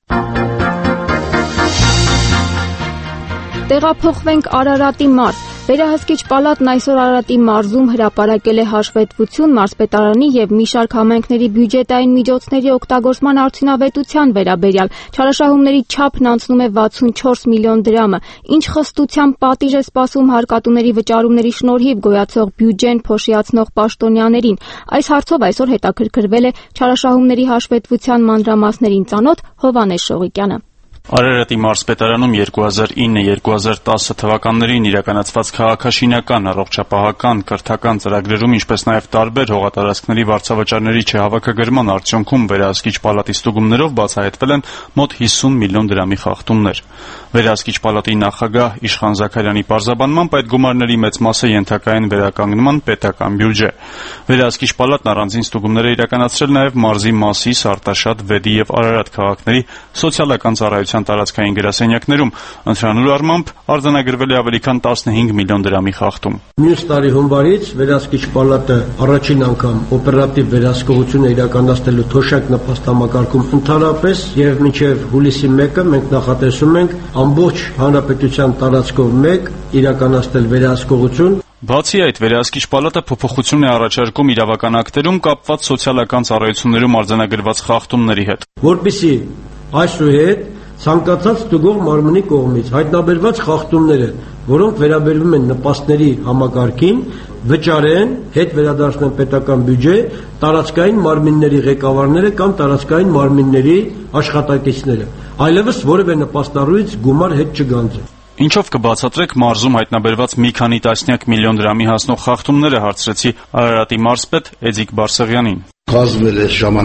Տեղափոխվենք Արարատի մարզ։ Վերահսկիչ պալատն այսօր Արարատի մարզում հրապարակել է հաշվետվություն մարզպետարանի եւ մի շարք համայնքների բյուջետային միջոցների օգտագործման արդյունավետության վերաբերյալ։ Չարաշահումների չափն անցնում է 64 միլիոն դրամը։ Ինչ խստությամբ պատիժ է սպասում հարկատուների վճարումների շնորհիվ գոյացող բյուջեն փոշիացնող պաշտոնյաներին։ Այս հարցով այսօր հետաքրքրվել է չարաշահումների հաշվետվության մանրամասներին ծանոթ Հովհաննես Շողիկյանը։ Արարատի մարզպետարանում 2009-2010 թվականներին իրականացված քաղաքաշինական, առողջապահական, կրթական ծրագրերում, ինչպես նաև տարբեր հողատարածքների վարձավճարների չհավաքագրման արդյունքում վերահսկիչ պալատի ստուգումներով բացահայտվել են մոտ 50 միլիոն դրամի խախտումներ։ Վերահսկիչ պալատի նախագահ Իշխան Զաքարյանի պարզաբանմամբ այդ գումարների մեծ մասը ենթակա են վերականգնման պետական բյուջե։ Վերահսկիչ պալատն առանձին ստուգումներ է իրականացրել նաև մարզի Մասիս, Արտաշատ, Վեդի եւ Արարատ քաղաքների սոցիալական ծառայության տարածքային գրասենյակներում ընդհանուր առմամբ արձանագրվել է ավելի քան 15 միլիոն դրամի խախտում։ Մյուս տարի հունվարից վերահսկիչ պալատը առաջին անգամ օպերատիվ վերահսկողություն է իրականացնելու թոշակ նպաստ համակարգում ընդհանրապես եւ մինչեւ հուլիսի 1-ը մենք նախատեսում ենք ամբողջ հանրապետության տարածքով մեկ իրականացնել վերահսկողություն։ Բացի այդ, վերահսկիչ պալատը փոփոխություն է առաջարկում իրավական ակտերում կապված սոցիալական ծառայություններում արձանագրված խախտումների հետ։ Որպեսզի այսուհետ ցանկացած ստուգող մարմնի կողմից հայտնաբերված խախտումները, որոնք վերաբերվում են նպաստների համակարգին, վճարեն, հետ վերադարձնեն պետական բյուջե տարածքային մարմինների ղեկավարները կամ տարածքային մարմինների աշխատակիցները։ Այլևս որևէ նպաստառույց գումար հետ չգանձեն։ Ինչով կբացատրեք մարզում հայտնաբերված մի քանի տասնյակ միլիոն դրամի հասնող խախտումները, հարցրեցի Արարատի մարզպետ Էդիկ Բարսեղյանին։ Կազմվել է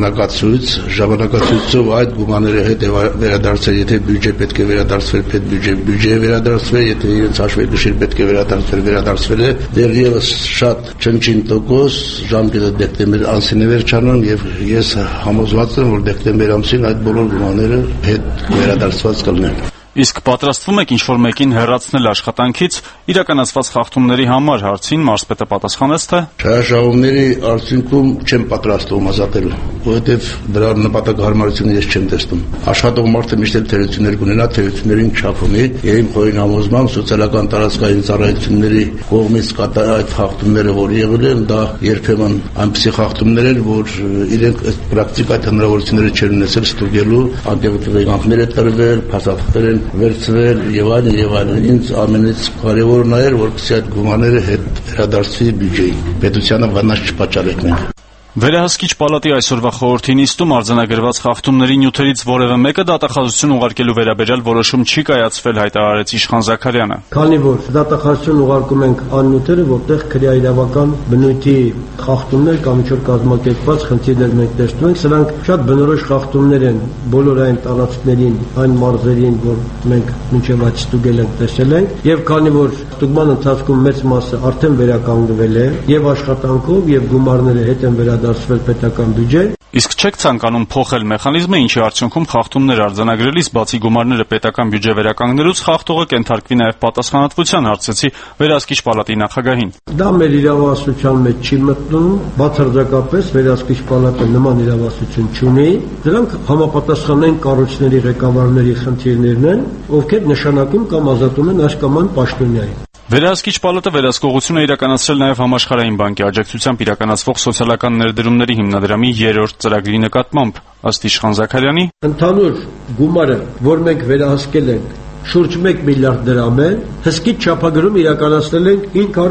ժամանակացույցով այդ գումարները հետ է վերադարձել, եթե բյուջե պետք է վերադարձվել, բյուջե վերադարձվել, եթե իրենց հաշվեկշիռ պետք է վերադարձվել է, դեռևս շատ չնչին տոկոս ժամկետը դեկտեմբեր ամսին է վերջանում եւ ես համոզված եմ, որ դեկտեմբեր ամսին այդ բոլոր գումարները հետ վերադարձված կլինեն։ Իսկ պատրաստվում եք ինչ-որ մեկին հեռացնել աշխատանքից իրականացված խախտումների համար, հարցին մարզպետը պատասխանեց, թե շահաշահումների արդյունքում չեմ պատրաստվում ազատելու, որովհետև դրա նպատակահարմարությունը ես չեմ տեսնում։ Աշխատող մարդը միշտ էլ թերություններ կունենա, թերություններին չափ ունի, եւ իմ խորին համոզմամբ սոցիալական տարածքային ծառայությունների կողմից այդ խախտումները, որ եղել են, դա երբեմն այնպիսի խախտումներ են, որ իրենք այդ պրակտիկայից հնարավորությունները չեն ունեցել ստուգելու, անկեղծիքներ տրվել, փաստաթղթեր են վերցվել եւ այլն, ինձ ամենից կարևորն էր, որպեսզի այդ գումարները հետ վերադարձվի բյուջեին։ Պետությանը վնաս չպատճառենք մենք։ Վերահսկիչ պալատի այսօրվա խորհրդի նիստում արձանագրված խախտումների նյութերից որևէ մեկը դատախազություն ուղարկելու վերաբերյալ որոշում չի կայացվել, հայտարարեց Իշխան Զաքարյանը։ Քանի որ դատախազություն ուղարկում ենք աննյութերը, որտեղ քրեաիրավական բնույթի խախտումներ կամ ինչ-որ կազմակերպված խնդիրներ մենք տեսնում ենք, սրանք շատ բնորոշ խախտումներ են բոլոր այն տարածքներին, այն մարզերին, որ մենք մինչև այդ ստուգել ենք, տեսել ենք, եւ քանի որ ստուգման ընթացքում մեծ մասը արդեն վերականգնվել է եւ աշխատանքով եւ գումարները հետ են վերադարձվել պետական բյուջե։ Իսկ չեք ցանկանում փոխել մեխանիզմը, ինչի արդյունքում խախտումներ արձանագրելիս բացի գումարները պետական բյուջե վերականգնելուց խախտողը կենթարկվի նաև պատասխանատվության, հարցրեցի վերահսկիչ պալատի նախագահին։ Դա մեր իրավասության մեջ չի մտնում, բացարձակապես վերահսկիչ պալատը նման իրավասություն չունի։ Դրանք համապատասխանային կառույցների ղեկավարների խնդիրներն են, ովքեր նշանակում կամ ազատում են այս կամ այն պաշտոնյային։ Վերահսկիչ պալատը վերահսկողություն է իրականացրել նաև Համաշխարհային բանկի աջակցությամբ իրականացվող սոցիալական ներդրումների հիմնադրամի 3-րդ ծրագրի նկատմամբ, ըստ Իշխան Զաքարյանի, ընդհանուր գումարը, որ մենք վերահսկել ենք, շուրջ 1 միլիարդ դրամ է, հսկիչ չափագրում իրականացնել ենք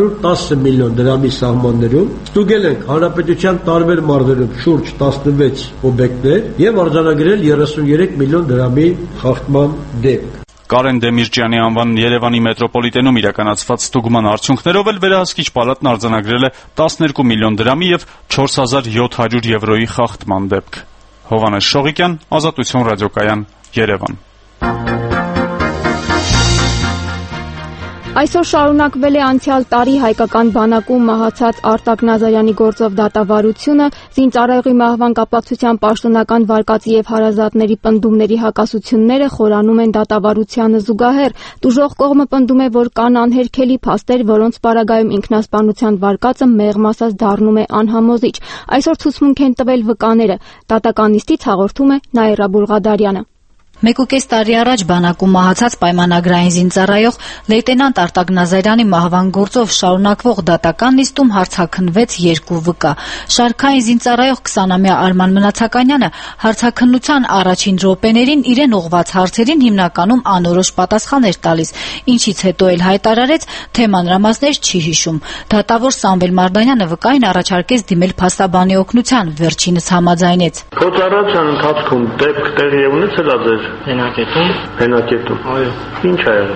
510 միլիոն դրամի սահմաններում, ստուգել ենք հանրապետության տարբեր մարզերում շուրջ 16 օբյեկտներ եւ արձանագրել 33 միլիոն դրամի խախտման դեպք։ Կարեն Դեմիրճյանի անվան Երևանի մետրոպոլիտենում իրականացված ստուգման արդյունքներով էլ վերահսկիչ պալատն արձանագրել է 12 միլիոն դրամի եւ 4700 եվրոյի խախտման դեպք։ Հովհաննես Շողիկյան, Ազատություն ռադիոկայան, Երևան։ Այսօր շարունակվել է անցյալ տարի հայկական բանակում մահացած Արտակ Նազարյանի գործով դատավարությունը, զինծառայողի մահվան կապակցությամբ պաշտոնական վարկածի եւ հարազատների պնդումների հակասությունները խորանում են դատավարությանը զուգահեռ։ Տուժող կողմը պնդում է, որ կան անհերքելի փաստեր, որոնց պարագայում ինքնասպանության վարկածը մեղմ ասած դառնում է անհամոզիչ։ Այսօր ցուցմունք են տվել վկաները։ Դատական նիստից հաղորդում է Նաիրա Բուլղադարյանը։ 1.5 տարի առաջ բանակում մահացած պայմանագրային զինծառայող լեյտենանտ Արտակ Նազարյանի մահվան գործով շարունակվող դատական նիստում հարցաքննվեց 2 վկա։ Շարքային զինծառայող 20-ամյա Արման Մնացականյանը հարցաքննության առաջին րոպեներին իրեն ուղղված հարցերին հիմնականում անորոշ պատասխան էր տալիս, ինչից հետո էլ հայտարարեց, թե մանրամասներ չի հիշում։ Դատավոր Սամվել Մարդանյանը վկային առաջարկեց դիմել փաստաբանի օգնության, վերջինս համաձայնեց։ Փոթարացիան ընթացքում դեպք տեղի է ունեցել ձեր Հենակետում։ Այո։ Ինչ ա եղել։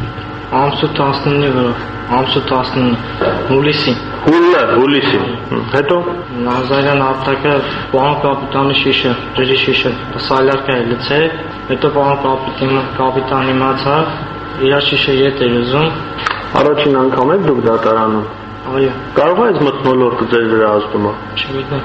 Ամսու 19-ի վրա, ամսու 19 հուլիսին։ Հուլիսին։ Հետո Նազարյան Արտակը պարոն կապիտանի շիշը, ջրի շիշը, սալյարկա է լցե, հետո պարոն կապիտան իմացավ, իր շիշը ետ էր ուզում։ Առաջին անգամ եք դուք դատարանում։ Այո։ Կարող է այս մթնոլորտը ձեր վրա ազդում է։ Չգիտեմ։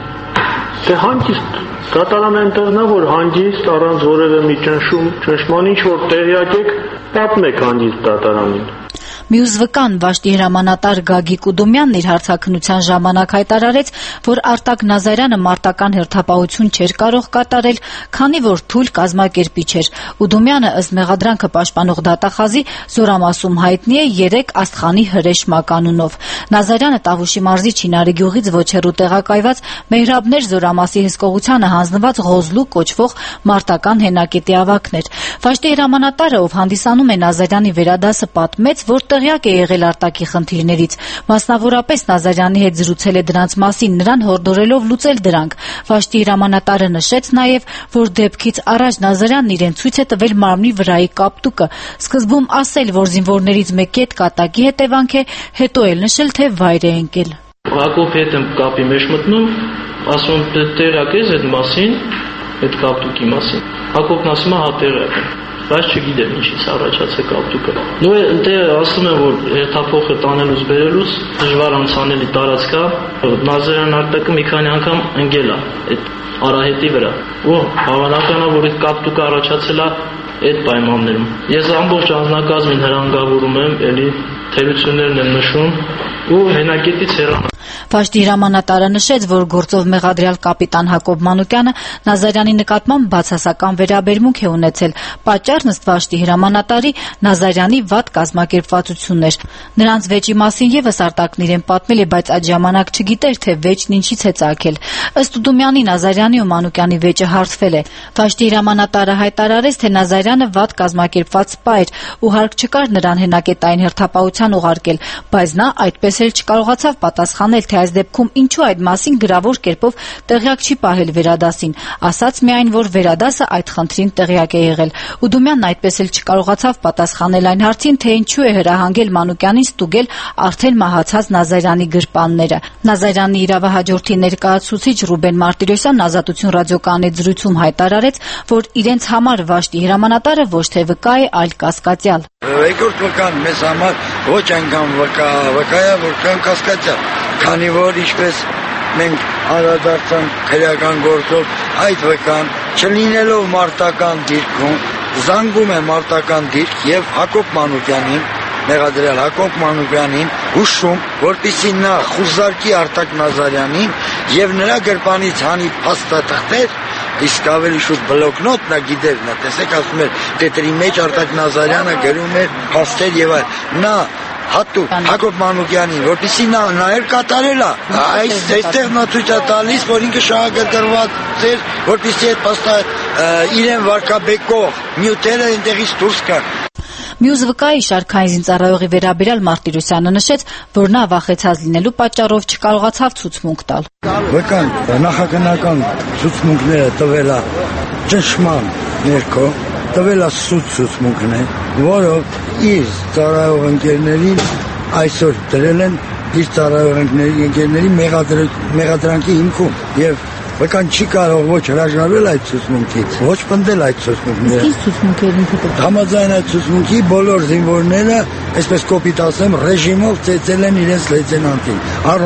Դե հանգիստ դատարան այնտեղն է, որ հանգիստ առանց որևէ մի ճնշման ինչ որ տեղյակ եք, պատմեք հանգիստ դատարանին։ Մյուս վկան Վաշտի հրամանատար Գագիկ Ուդումյանն իր հարցաքննության ժամանակ հայտարարեց, որ Արտակ Նազարյանը մարտական հերթապահություն չէր կարող կատարել, քանի որ թույլ կազմակերպիչ էր։ Ուդումյանը ըստ մեղադրանքը պաշտպանող դատախազի Զորամասում հայտնի է 3 Աստղանի հրեշ մականունով։ Նազարյանը Տավուշի մարզի Չինարի գյուղից ոչ հեռու տեղակայված Մեհրաբներ Զորամասի հսկողությանը հանձնված Ղոզլու կոչվող մարտական հենակետի ավագն էր։ Վաշտի հրամանատարը, ով հանդիսանում է Նազարյանի վերադասը, պատմեց, որ տեղյակ է եղել Արտակի խնդիրներից, մասնավորապես Նազարյանի հետ զրուցել է դրանց մասին, նրան հորդորելով լուծել դրանք։ Վաշտի հրամանատարը նշեց նաև, որ դեպքից առաջ Նազարյանն իրեն ցույց է տվել մարմնի վրայի կապտուկը, սկզբում ասել, որ զինվորներից մեկի հետ կատակի հետևանք է, հետո էլ նշել, թե վայր է ընկել։ Հակոբ հետ եմ կապի մեջ մտնում, ասում տեղյակ ես այդ մասին, այդ կապտուկի մասին։ Հակոբն ասում է հա տեղյակ եմ, բայց չգիտեմ ինչից առաջացել կապտուկը։ Նույն այնտեղ ասում են, որ հերթափոխը տանելուց բերելուց դժվար անցանելի տարածք է, Նազարյան Արտակը մի քանի անգամ ընկել է այդ արահետի վրա։ Ու հավանական է, որ այդ կապտուկը առաջացել է այդ պայմաններում։ Ես ամբողջ անձնակազմին հրանգավորում եմ, էլի թերություններն եմ նշում ու հենակետից հեռանում։ Վաշտի հրամանատարը նշեց, որ գործով մեղադրյալ կապիտան Հակոբ Մանուկյանը Նազարյանի նկատմամբ բացասական վերաբերմունք է ունեցել։ Պատճառն ըստ Վաշտի հրամանատարի Նազարյանի վատ կազմակերպվածությունն էր։ Նրանց վեճի մասին եւս Արտակն իրեն պատմել է, բայց այդ ժամանակ չգիտեր, թե վեճն ինչից է ծագել։ Ըստ Ուդումյանի Նազարյանի ու Մանուկյանի վեճը հարթվել է։ Վաշտի հրամանատարը հայտարարեց, թե Նազարյանը վատ կազմակերպված սպա էր ու հարկ չկար նրան հենակետային հերթապահության ուղարկել, բայց նա այդպես էլ չկարողացավ պատասխանել, թե այս դեպքում ինչու այդ մասին գրավոր կերպով տեղյակ չի պահել վերադասին, ասաց միայն, որ վերադասը այդ խնդրին տեղյակ է եղել։ Ուդումյանն այդպես էլ չկարողացավ պատասխանել այն հարցին, թե ինչու է հրահանգել Մանուկյանին ստուգել արդեն մահացած Նազարյանի գրպանները։ Նազարյանի իրավահաջորդի ներկայացուցիչ Ռուբեն Մարտիրոսյանն Ազատություն ռադիոկայանի զրույցում հայտարարեց, որ իրենց համար Վաշտի հրամանատարը ոչ թե վկա է, այլ կասկածյալ։ Երկրորդ վկան մեզ համար ոչ այնքան վկա է, որքան կասկածյալ, քանի որ ինչպես մենք անդրադարձանք քրեական գործով, այդ վկան չլինելով մարտական դիրքում զանգում է մարտական դիրք եւ Հակոբ Մանուկյանին, մեղադրյալ Հակոբ Մանուկյանին հուշում, որպեսզի նա խուզարկի Արտակ Նազարյանին եւ նրա գրպանից հանի փաստաթղթեր, իսկ ավելի շուտ բլոկնոտ նա գիտեր, նա տեսեք ասում էր տետրի մեջ Արտակ Նազարյանը գրում էր փաստեր եւ այլ, նա հատուկ Հակոբ Մանուկյանին, որպեսզի նա նայեր կատարել է, այստեղ նա ցույց է տալիս, որ ինքը շահագրգռված էր, որպեսզի այդ փաստը իրեն վարկաբեկող նյութերը այնտեղից դուրս գան։ Մյուս վկայի շարքային զինծառայողի վերաբերյալ Մարտիրոսյանը նշեց, որ նա վախեցած լինելու պատճառով չկարողացավ ցուցմունք տալ։ Վկան նախագնական ցուցմունքները տվել է ճնշման ներքո, տվել է սուտ ցուցմունքներ, որով իր ծառայող ընկերներին այսօր դրել են իր ծառայող ընկերների մեղադրանքի հիմքում եւ վկան չի կարող ոչ հրաժարվել այդ ցուցմունքից, ոչ պնդել այդ ցուցմունքները։ Իսկ ցուցմունքերին համաձայն այդ ցուցմունքի բոլոր զինվորները, այսպես կոպիտ ասեմ, ռեժիմով ծեծել են իրենց լեյտենանտին,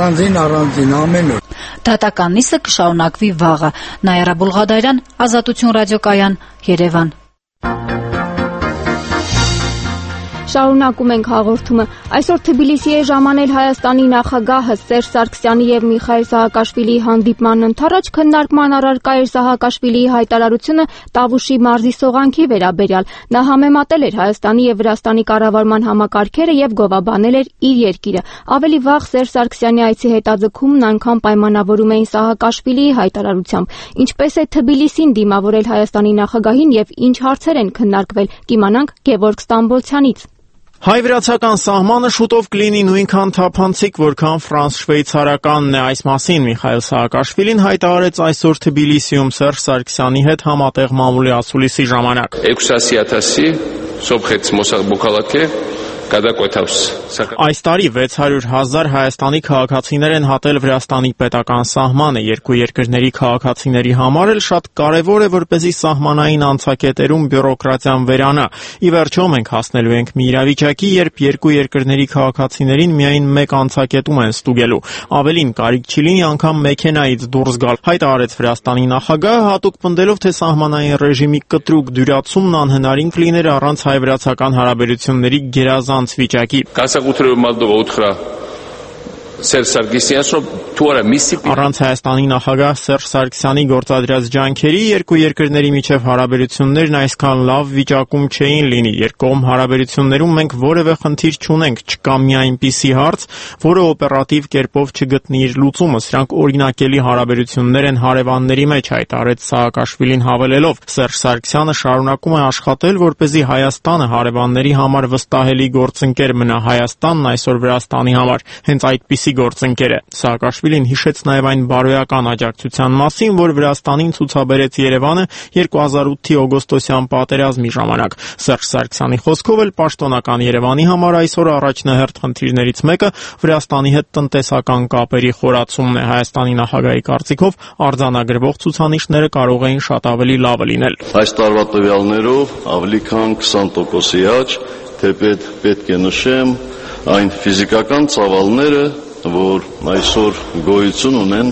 առանձին ամեն օր։ Դատական նիստը կշարունակվի վաղը։ Նաիրա Բուլղադարյան, Ազատություն ռադիոկայան, Երևան։ Շարունակում ենք հաղորդումը։ Այսօր Թբիլիսի է ժամանել Հայաստանի նախագահը Սերժ Սարգսյանի եւ Միխայիլ Սահակաշվիլիի հանդիպման ընթառաջ քննարկման առարկա էր Սահակաշվիլիի հայտարարությունը Տավուշի մարզի սողանքի վերաբերյալ։ Նա համեմատել էր Հայաստանի եւ Վրաստանի կառավարման համակարգերը եւ գովաբանել էր իր երկիրը։ Ավելի վաղ Սերժ Սարգսյանի այցի հետաձգումն անգամ պայմանավորում էին Սահակաշվիլիի հայտարարությամբ։ Ինչպես է Թբիլիսին դիմավորել Հայաստանի նախագահին եւ ինչ հարցեր են քննարկվել, կիմանանք Գևորգ Ստամբոլցյանից։ Հայ-վրացական սահմանը շուտով կլինի նույնքան թափանցիկ, որքան ֆրանս-շվեյցարականն է։ Այս մասին Միխայել Սաակաշվիլին հայտարարեց այսօր Թբիլիսիում Սերժ Սարգսյանի հետ համատեղ մամուլի ասուլիսի ժամանակ։ 600,000-ի սոբխեց մոսաբուկալակե Այս տարի 600,000 Հայաստանի քաղաքացիներ են հատել Վրաստանի պետական սահմանը։ Երկու երկրների քաղաքացիների համար էլ շատ կարևոր է, որպեսզի սահմանային անցակետերում բյուրոկրատիան վերանա։ Ի վերջո մենք հասնելու ենք մի իրավիճակի, երբ երկու երկրների քաղաքացիներին միայն մեկ անցակետում են ստուգելու։ Ավելին, կարիք չի լինի անգամ մեքենայից դուրս գալ, հայտարարեց Վրաստանի նախագահը, հատուկ պնդելով, թե սահմանային ռեժիմի կտրուկ դյուրացումն անհնարին կլիներ առանց հայ-վրացական հարաբերությունների գերազանց վիճակի։ Առանց Հայաստանի նախագահ Սերժ Սարգսյանի գործադրած ջանքերի երկու երկրների միջև հարաբերություններն այսքան լավ վիճակում չէին լինի։ Երկկողմ հարաբերություններում մենք որևէ խնդիր չունենք, չկա մի այնպիսի հարց, որը օպերատիվ կերպով չգտնի իր լուծումը։ Սրանք օրինակելի հարաբերություններ են հարևանների մեջ, հայտարարեց Սաակաշվիլին հավելելով. Սերժ Սարգսյանը շարունակում է աշխատել, որպեսզի Հայաստանը հարևանների համար վստահելի գործընկեր մնա։ Հայաստանն այսօր Վրաստանի համար հենց այդպիսի գործընկեր է։ Սաակաշվիլին հիշեց նաև այն բարոյական աջակցության մասին, որ Վրաստանին ցուցաբերեց Երևանը 2008-ի օգոստոսյան պատերազմի ժամանակ։ Սերժ Սարգսյանի խոսքով էլ պաշտոնական Երևանի համար այսօր առաջնահերթ խնդիրներից մեկը Վրաստանի հետ տնտեսական կապերի խորացումն է։ Հայաստանի նախագահի կարծիքով արձանագրվող ցուցանիշները կարող էին շատ ավելի լավը լինել։ Այս տարվա տվյալներով ավելի քան 20%-ի աճ, թեպետ պետք է նշեմ այն ֆիզիկական ծավալները, որ այսօր գոյություն ունեն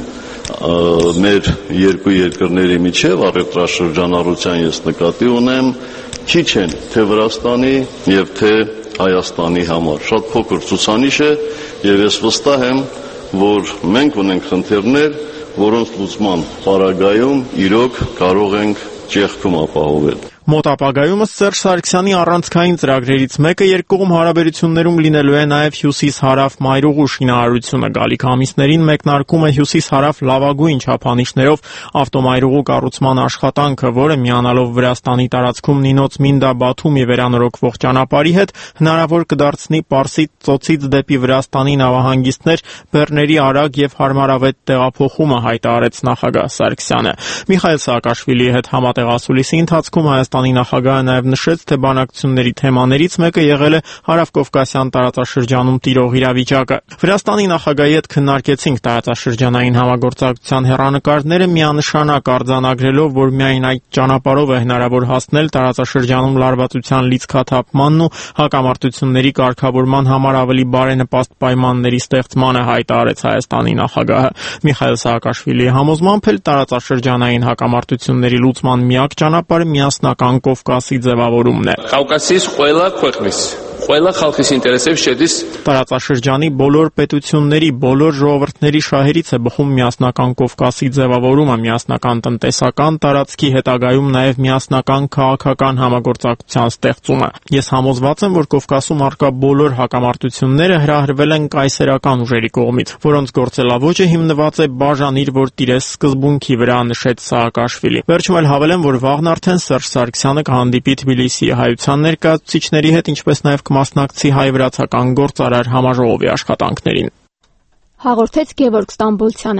մեր երկու երկրների միջև առևտրաշրջանառության ես նկատի ունեմ, քիչ են թե Վրաստանի եւ թե Հայաստանի համար։ Շատ փոքր ցուցանիշ է եւ ես վստահ եմ, որ մենք ունենք խնդիրներ, որոնց լուծման պարագայում իրոք կարող ենք ճեղքում ապահովել։ Մոտ ապագայում Սերժ Սարգսյանի առանցքային ծրագրերից մեկը երկկողմ հարաբերություններում լինելու է նաև հյուսիս-հարավ մայրուղու շինարարությունը։ Գալիք ամիսներին մեկնարկում է հյուսիս-հարավ լավագույն չափանիշներով ավտոմայրուղու կառուցման աշխատանքը, որը միանալով Վրաստանի տարածքում Նինոց Մինդա Բաթումի վերանորոգվող ճանապարհի հետ հնարավոր կդարձնի Պարսից ծոցից դեպի Վրաստանի նավահանգիստներ բեռների արագ եւ հարմարավետ տեղափոխումը, հայտարարեց նախագահ Սարգսյանը։ Միխայել Սաակաշվիլիի հետ համատեղ ասուլիսի ընթացքում Հայաստանի նախագահը նաև նշեց, թե բանակցությունների թեմաներից մեկը եղել է հարավկովկասյան տարածաշրջանում տիրող իրավիճակը։ Վրաստանի նախագահի հետ քննարկեցինք տարածաշրջանային համագործակցության հեռանկարները, միանշանակ արձանագրելով, որ միայն այդ ճանապարհով է հնարավոր հասնել տարածաշրջանում լարվածության լիցքաթափմանն ու հակամարտությունների կարգավորման համար ավելի բարենպաստ պայմանների ստեղծմանը, հայտարարեց Հայաստանի նախագահը։ Միխայել Սաակաշվիլիի համոզմամբ էլ տարածաշրջանային հակամարտությունների լուծման միակ ճանապարհը միասնական Կովկասի ձևավորումն է։ Կովկասից ყველა ქვეყნის ყველა խალხის ინტერესებს შედის տարածաշրջանի բոլոր պետությունների, բոլոր ժողովուրդների շահերից է բխում միասնական Կովկասի ձևավորումը, միասնական տնտեսական տարածքի, հետագայում նաև միասնական քաղաքական համագործակցության ստեղծումը։ Ես համոզված եմ, որ Կովկասում առկա բոլոր հակամարտությունները հրահրվել են կայսերական ուժերի կողմից, որոնց գործելավոճը հիմնված է բաժանիր, որ տիրես սկզբունքի վրա, նշեց Սաակաշվիլի։ Վերջում էլ հավելեմ, որ վաղն արդեն Սերժ Սարգսյանը կհանդիպի Թբիլիսիի հայության ներկայացուցիչների հետ, ինչպես նաև կմասնակցի հայ-վրացական գործարար համաժողովի աշխատանքներին։ Հաղորդեց Գևորգ Ստամբոլցյանը։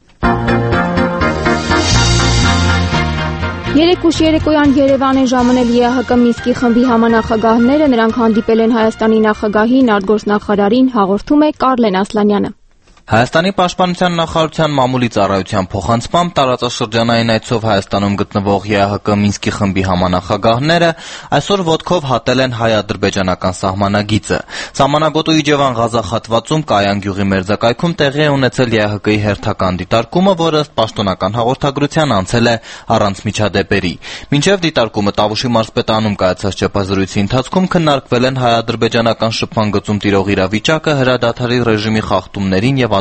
Երեկ ուշ երեկոյան Երևան են ժամանել ԵԱՀԿ Մինսկի խմբի համանախագահները, նրանք հանդիպել են Հայաստանի նախագահին, արտգործնախարարին, հաղորդում է Կարլեն Ասլանյանը։ Հայաստանի պաշտպանության նախարարության մամուլի ծառայության փոխանցմամբ տարածաշրջանային այցով Հայաստանում գտնվող ԵԱՀԿ Մինսկի խմբի համանախագահները այսօր ոտքով հատել են հայ-ադրբեջանական սահմանագիծը։ Սահմանագոտու Իջևան Ղազախ հատվածում Կայան գյուղի մերձակայքում տեղի է ունեցել ԵԱՀԿ-ի հերթական դիտարկումը, որը ըստ պաշտոնական հաղորդագրության անցել է առանց միջադեպերի։ Մինչև դիտարկումը Տավուշի մարզպետանում կայացած ճեպազրույցի ընթացքում քննարկվել են հայ-ադրբեջանական շփման գծում տիրող իրավիճակը, հրադադարի ռեժիմի խախտումներին եւ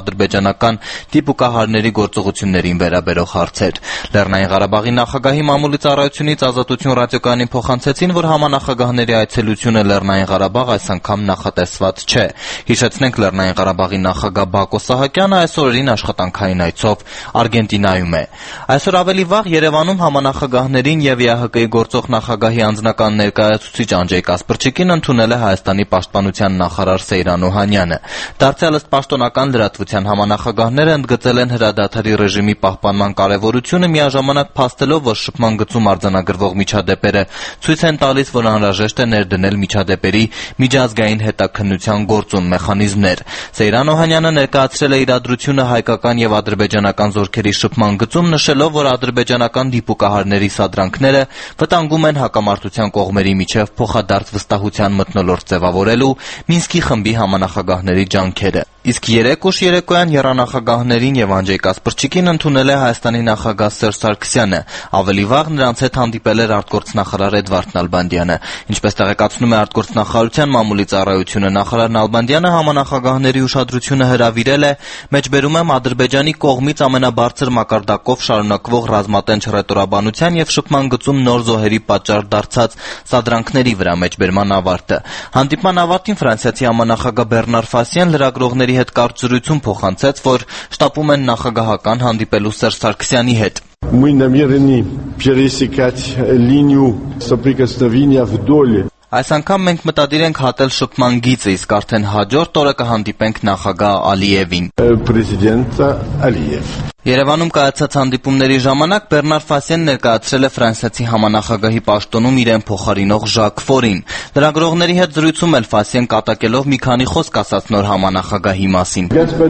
ադրբեջանական դիպուկահարների գործողություններին վերաբերող հարցեր։ Լեռնային Ղարաբաղի նախագահի մամուլի ծառայությունից Ազատություն ռադիոկայանին փոխանցեցին, որ համանախագահների այցելությունը Լեռնային Ղարաբաղ այս անգամ նախատեսված չէ։ Հիշեցնենք, Լեռնային Ղարաբաղի նախագահ Բակո Սահակյանը այս օրերին աշխատանքային այցով Արգենտինայում է։ Այսօր ավելի վաղ Երևանում համանախագահներին եւ ԵԱՀԿ-ի գործող նախագահի անձնական ներկայացուցիչ Անջեյ Կասպրչիկին ընդունել է Հայաստանի պաշտպանության նախարար Սեյրան Օհանյանը։ Դարձյալ ըստ պաշտոնական լրատվության համանախագահները ընդգծել են հրադադարի ռեժիմի պահպանման կարևորությունը, միաժամանակ փաստելով, որ շփման գծում արձանագրվող միջադեպերը ցույց են տալիս, որ անհրաժեշտ է ներդնել միջադեպերի միջազգային հետաքննության գործուն մեխանիզմներ։ Սեյրան Օհանյանը ներկայացրել է իրադրությունը հայկական եւ ադրբեջանական զորքերի շփման գծում, նշելով, որ ադրբեջանական դիպուկահարների սադրանքները վտանգում են հակամարտության կողմերի միջև փոխադարձ վստահության մթնոլորտ ձևավորելու Մինսկի խմբի համանախագահների ջանքերը։ Իսկ երեկ ուշ երեկոյան եռանախագահներին եւ Անջեյ Կասպրչիկին ընդունել է Հայաստանի նախագահ Սերժ Սարգսյանը։ Ավելի վաղ նրանց հետ հանդիպել էր արտգործնախարար Էդվարդ Նալբանդյանը։ Ինչպես տեղեկացնում է արտգործնախարարության մամուլի ծառայությունը, նախարար Նալբանդյանը համանախագահների ուշադրությունը հրավիրել է, մեջբերում եմ, Ադրբեջանի կողմից ամենաբարձր մակարդակով շարունակվող ռազմատենչ հռետորաբանության եւ շփման գծում նոր զոհերի պատճառ դարձած սադրանքների վրա մեջբերման ավարտը։ Հանդիպման ավարտին ֆրանսիացի համանախագահ Բեռնար Ֆասիան լրագրողների հետ կարծրություն փոխանցեց, որ շտապում են նախագահական հանդիպելու Սերժ Սարգսյանի հետ։ Мы намерены пересекать линию соприкосновения вдоль. Այս անգամ մենք մտադիր ենք հատել շփման գիծը, իսկ արդեն հաջորդ օրը կհանդիպենք նախագահ Ալիևին։ Պրեզիդենտ Ալիև։ Երևանում կայացած հանդիպումների ժամանակ Բեռնար Ֆասիան ներկայացրել է ֆրանսիացի համանախագահի պաշտոնում իրեն փոխարինող Ժակ Ֆորին։ Լրագրողների հետ զրույցում էլ Ֆասիան կատակելով մի քանի խոսք ասաց նոր համանախագահի մասին։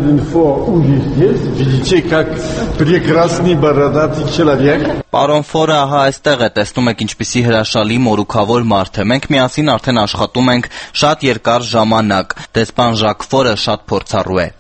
Պարոն Ֆորը ահա այստեղ է, տեսնում եք ինչպիսի հրաշալի մորուքավոր մարդ է։ Մենք միասին արդեն աշխատում ենք շատ երկար ժամանակ։ Դեսպան Ժակ Ֆորը շատ փորձառու է։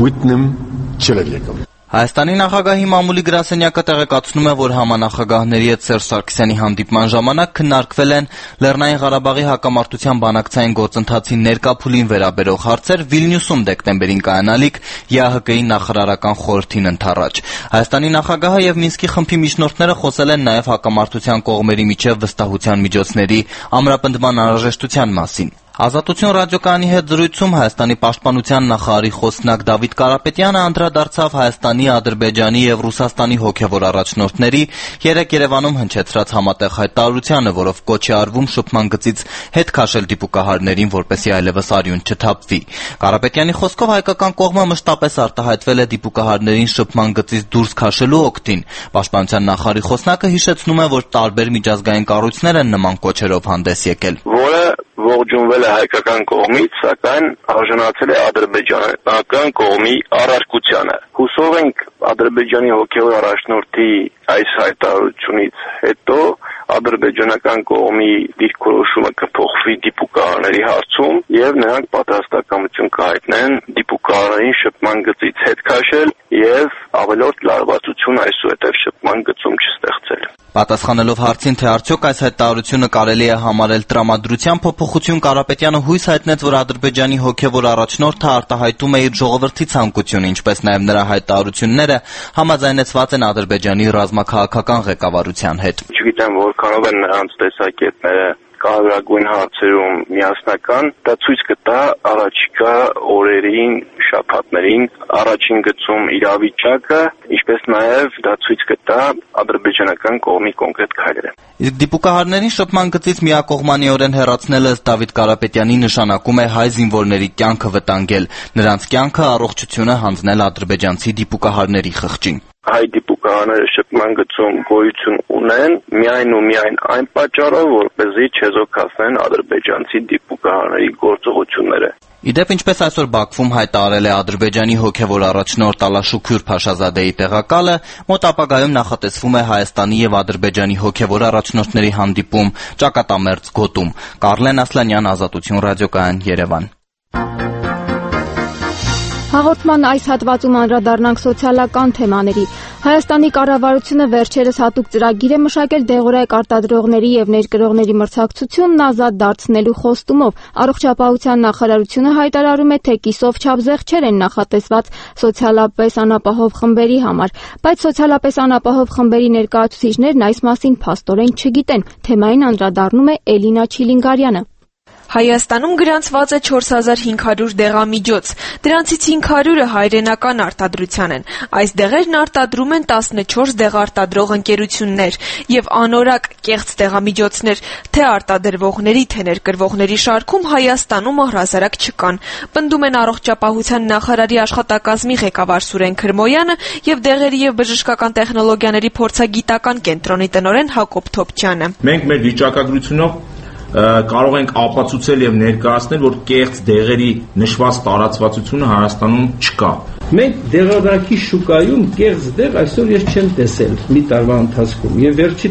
Հայաստանի նախագահի մամուլի գրասենյակը տեղեկացնում է, որ համանախագահների հետ Սերժ Սարգսյանի հանդիպման ժամանակ քննարկվել են Լեռնային Ղարաբաղի հակամարտության բանակցային գործընթացի ներկա փուլին վերաբերող հարցեր Վիլնյուսում դեկտեմբերին կայանալիք ԵԱՀԿ-ի նախարարական խորհրդին ընդառաջ։ Հայաստանի նախագահը եւ Մինսկի խմբի միջնորդները խոսել են նաեւ հակամարտության կողմերի միջև վստահության միջոցների ամրապնդման անհրաժեշտության մասին։ Ազատություն ռադիոկայանի հետ զրույցում Հայաստանի պաշտպանության նախարարի խոսնակ Դավիթ Կարապետյանը անդրադարձավ Հայաստանի, Ադրբեջանի եւ Ռուսաստանի հոգեվոր առաջնորդների երեկ Երևանում հնչեցրած համատեղ հայտարարությանը, որով կոչ է արվում շփման գծից հետ քաշել դիպուկահարներին, որպեսզի այլևս արյուն չթափվի։ Կարապետյանի խոսքով հայկական կողմը մշտապես արտահայտվել է դիպուկահարներին շփման գծից դուրս քաշելու օգտին։ Պաշտպանության նախարարի խոսնակը հիշեցնում է, որ տարբեր միջազգային կառույցներ են նման կոչերով հանդես եկել, որը ողջունվել է հայկական կողմից, սակայն արժանացել է ադրբեջանական կողմի առարկությանը։ Հուսով ենք Ադրբեջանի հոգևոր առաջնորդի այս հայտարարությունից հետո ադրբեջանական կողմի դիրքորոշումը կփոխվի դիպուկահարների հարցում եւ նրանք պատրաստակամություն կհայտնեն դիպուկահարներին շփման գծից հետ քաշել եւ ավելորդ լարվածություն այսուհետեւ շփման գծում չստեղծել։ Պատասխանելով հարցին, թե արդյոք այս հայտարարությունը կարելի է համարել տրամադրության փոփոխություն, Կարապետյանը հույս հայտնեց, որ Ադրբեջանի հոգևոր առաջնորդը արտահայտում է իր ժողովրդի ցանկությունը, ինչպես նաև նրա հայտարարությունները համաձայնեցված են Ադրբեջանի ռազմաքաղաքական ղեկավարության հետ։ Չգիտեմ որքանով են նրանց տեսակետները կարևորագույն հարցերում միասնական, դա ցույց կտա առաջիկա օրերին, շաբաթներին առաջին գծում իրավիճակը, ինչպես նաև դա ցույց կտա ադրբեջանական կողմի կոնկրետ քայլերը։ Իսկ դիպուկահարներին շփման գծից միակողմանիորեն հեռացնելը ըստ Դավիթ Կարապետյանի նշանակում է հայ զինվորների կյանքը վտանգել, նրանց կյանքը առողջությունը հանձնել ադրբեջանցի դիպուկահարների խղճին։ Հայ դիպուկահարները շփման գծում գոյություն ունեն միայն ու միայն այն պատճառով, որպեսզի չեզոքացնեն ադրբեջանցի դիպուկահարների գործողությունները։ Իդեպ, ինչպես այսօր Բաքվում հայտարարել է Ադրբեջանի հոգևոր առաջնորդ Ալաշուքյուր Փաշազադեի տեղակալը, մոտ ապագայում նախատեսվում է Հայաստանի եւ Ադրբեջանի հոգևոր առաջնորդների հանդիպում Ճակատամերձ գոտում։ Կարլեն Ասլանյան, Ազատություն ռադիոկայան, Երևան։ Հաղորդման այս հատվածում անդրադառնանք սոցիալական թեմաների։ Հայաստանի կառավարությունը վերջերս հատուկ ծրագիր է մշակել դեղորայք արտադրողների եւ ներկրողների մրցակցությունն ազատ դարձնելու խոստումով։ Առողջապահության նախարարությունը հայտարարում է, թե կիսով չափ զեղչեր են նախատեսված սոցիալապես անապահով խմբերի համար, բայց սոցիալապես անապահով խմբերի ներկայացուցիչներն այս մասին փաստորեն չգիտեն։ Թեմային անդրադառնում է Էլինա Չիլինգարյանը։ Հայաստանում գրանցված է 4500 դեղամիջոց, դրանցից 500-ը հայրենական արտադրության են։ Այս դեղերն արտադրում են 14 դեղարտադրող ընկերություններ եւ անորակ կեղծ դեղամիջոցներ թե արտադրվողների, թե ներկրվողների շարքում Հայաստանում առհասարակ չկան։ Պնդում են առողջապահության նախարարի աշխատակազմի ղեկավար Սուրեն Քրմոյանը եւ դեղերի եւ բժշկական տեխնոլոգիաների փորձագիտական կենտրոնի տնօրեն Հակոբ Թոփչյանը։ Մենք մեր վիճակագրությունով կարող ենք ապացուցել եւ ներկայացնել, որ կեղծ դեղերի նշված տարածվածությունը Հայաստանում չկա։ Մենք դեղորայքի շուկայում կեղծ դեղ այսօր ես չեմ տեսել մի տարվա ընթացքում եւ վերջի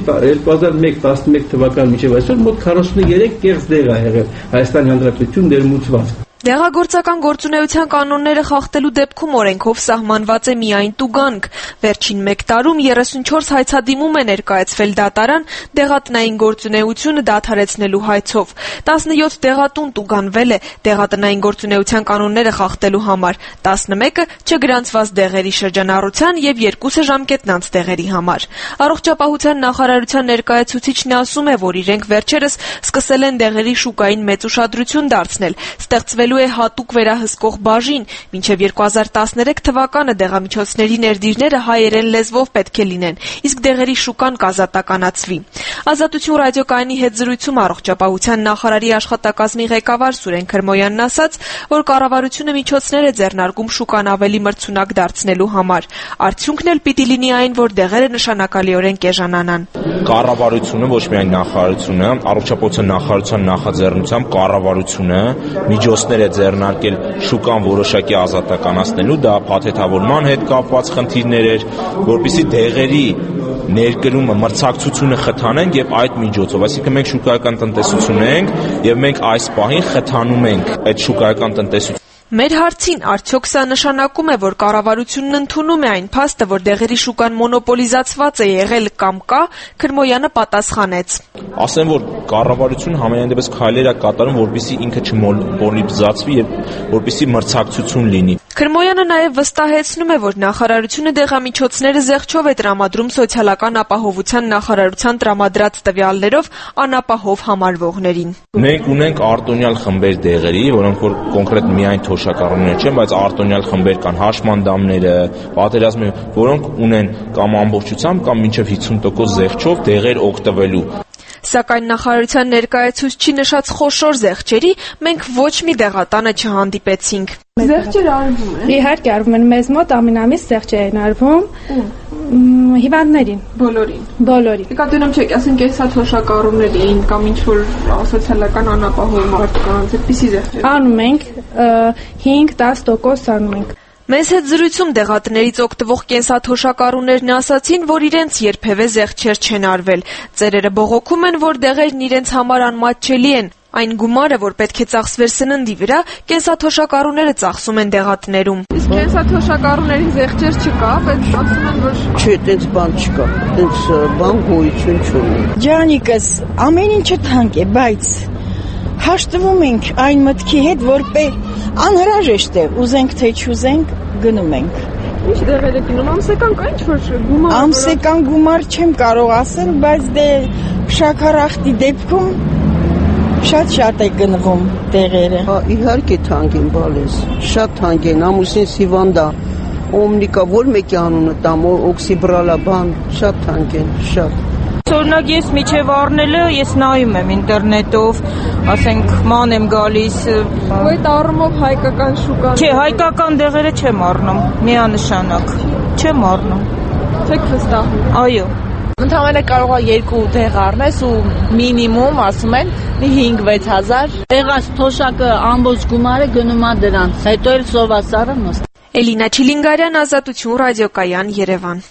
2001-11 թվականից մինչեւ այսօր մոտ 43 կեղծ դեղ ա եղել Հայաստանի Հանրապետություն ներմուծված։ Դեղագործական գործունեության կանոնները խախտելու դեպքում օրենքով սահմանված է միայն տուգանք։ Վերջին 1 տարում 34 հայցադիմում է ներկայացվել դատարան դեղատնային գործունեությունը դադարեցնելու հայցով։ 17 դեղատուն տուգանվել է դեղատնային գործունեության կանոնները խախտելու համար, 11-ը չգրանցված դեղերի շրջանառության եւ 2-ը ժամկետնանց դեղերի համար։ Առողջապահության նախարարության ներկայացուցիչն ասում է, որ իրենք վերջերս սկսել են դեղերի շուկային մեծ ուշադրություն դարձնել, ստեղծվել է հատուկ վերահսկող բաժին, մինչև 2013 թվականը դեղամիջոցների ներդիրները հայերեն լեզվով պետք է լինեն, իսկ դեղերի շուկան կազատականացվի։ Ազատություն ռադիոկայանի հետ զրույցում առողջապահության նախարարի աշխատակազմի ղեկավար Սուրեն Քրմոյանն ասաց, որ կառավարությունը միջոցներ է ձեռնարկում շուկան ավելի մրցունակ դարձնելու համար։ Արդյունքն էլ պիտի լինի այն, որ դեղերը նշանակալիորեն կեժանանան։ Կառավարությունը, ոչ միայն նախարարությունը, առողջապահության նախարարության նախաձեռնությամբ կառավարությունը միջոցներ է ձեռնարկել շուկան որոշակի ազատականացնելու, դա փաթեթավորման հետ կապված խնդիրներ էր, որպեսզի դեղերի ներկրումը մրցակցությունը խթանենք եւ այդ միջոցով, այսինքն մենք շուկայական տնտեսություն ենք եւ մենք այս պահին խթանում ենք այդ շուկայական տնտեսությունը։ Մեր հարցին արդյոք սա նշանակում է, որ կառավարությունն ընդունում է այն փաստը, որ դեղերի շուկան մոնոպոլիզացված է եղել կամ կա, Քրմոյանը պատասխանեց. Ասեմ, որ կառավարությունը համենայն դեպս քայլեր է կատարում, որպեսզի ինքը չմոնոպոլիզացվի եւ որպեսզի մրցակցություն լինի։ Քրմոյանը նաեւ վստահեցնում է, որ նախարարությունը դեղամիջոցները զեղչով է տրամադրում սոցիալական ապահովության նախարարության տրամադրած տվյալներով անապահով համարվողներին։ Մենք ունենք արտոնյալ խմբեր դեղերի, որոնք որ կոնկրետ միայն թոշակառուներ չեն, բայց արտոնյալ խմբեր կան, հաշմանդամները, պատերազմի, որոնք ունեն կամ ամբողջությամբ կամ մինչև 50% զեղչով դեղեր օգտվելու։ Սակայն նախարարության ներկայացուցչի նշած խոշոր զեղչերի մենք ոչ մի դեղատանը չհանդիպեցինք։ Զեղչեր արվում են։ Իհարկե արվում են, մեզ մոտ ամեն ամիս զեղչեր են արվում։ Հիվանդներին, բոլորին։ Նկատի ունեմ չեք, ասենք հեսա թոշակառուներ էին կամ ինչ որ սոցիալական անապահով մարդկանց, այդպիսի զեղչեր։ Անում ենք 5-10% անում ենք։ Մեզ հետ զրույցում դեղատներից օգտվող կենսաթոշակառուներն ասացին, որ իրենց երբևէ զեղչեր չեն արվել։ Ծերերը բողոքում են, որ դեղերն իրենց համար անմատչելի են։ Այն գումարը, որ պետք է ծախսվեր սննդի վրա, կենսաթոշակառուները ծախսում են դեղատներում։ Իսկ կենսաթոշակառուներին զեղչեր չկա, բայց ասում են, որ չէ, տենց բան չկա, տենց բան գոյություն չունի։ Ջանիկս, ամեն ինչը թանկ է, բայց հաշտվում ենք այն մտքի հետ, որ անհրաժեշտ է, ուզենք թե չուզենք, գնում ենք։ Ինչ դեղեր եք գնում, ամսական կա ինչ-որ գումար։ Ամսական գումար չեմ կարող ասել, բայց դե շաքարախտի դեպքում շատ է գնվում դեղերը։ Հա, իհարկե թանկ են, բալես, շատ թանկ են, ամուսինս հիվանդա, օմնիկա, որ մեկի անունը տամ, օքսիբրալա բան, շատ թանկ են, շատ։ Օրինակ ես միջև առնելը ես նայում եմ ինտերնետով, ասենք ման եմ գալիս։ Այդ առումով հայկական շուկան։ Չէ, հայկական դեղերը չեմ առնում, միանշանակ։ Չեմ առնում։ Չեք վստահում։ Այո։ Ընդհանրապես կարող է 2 դեղ առնես ու մինիմում ասում են 5-6 հազար։ Տեղած թոշակը ամբողջ գումարը գնում է դրանց։ Հետո էլ սովասարը նստի։ Էլինա Չիլինգարյան, Ազատություն ռադիոկայան, Երևան։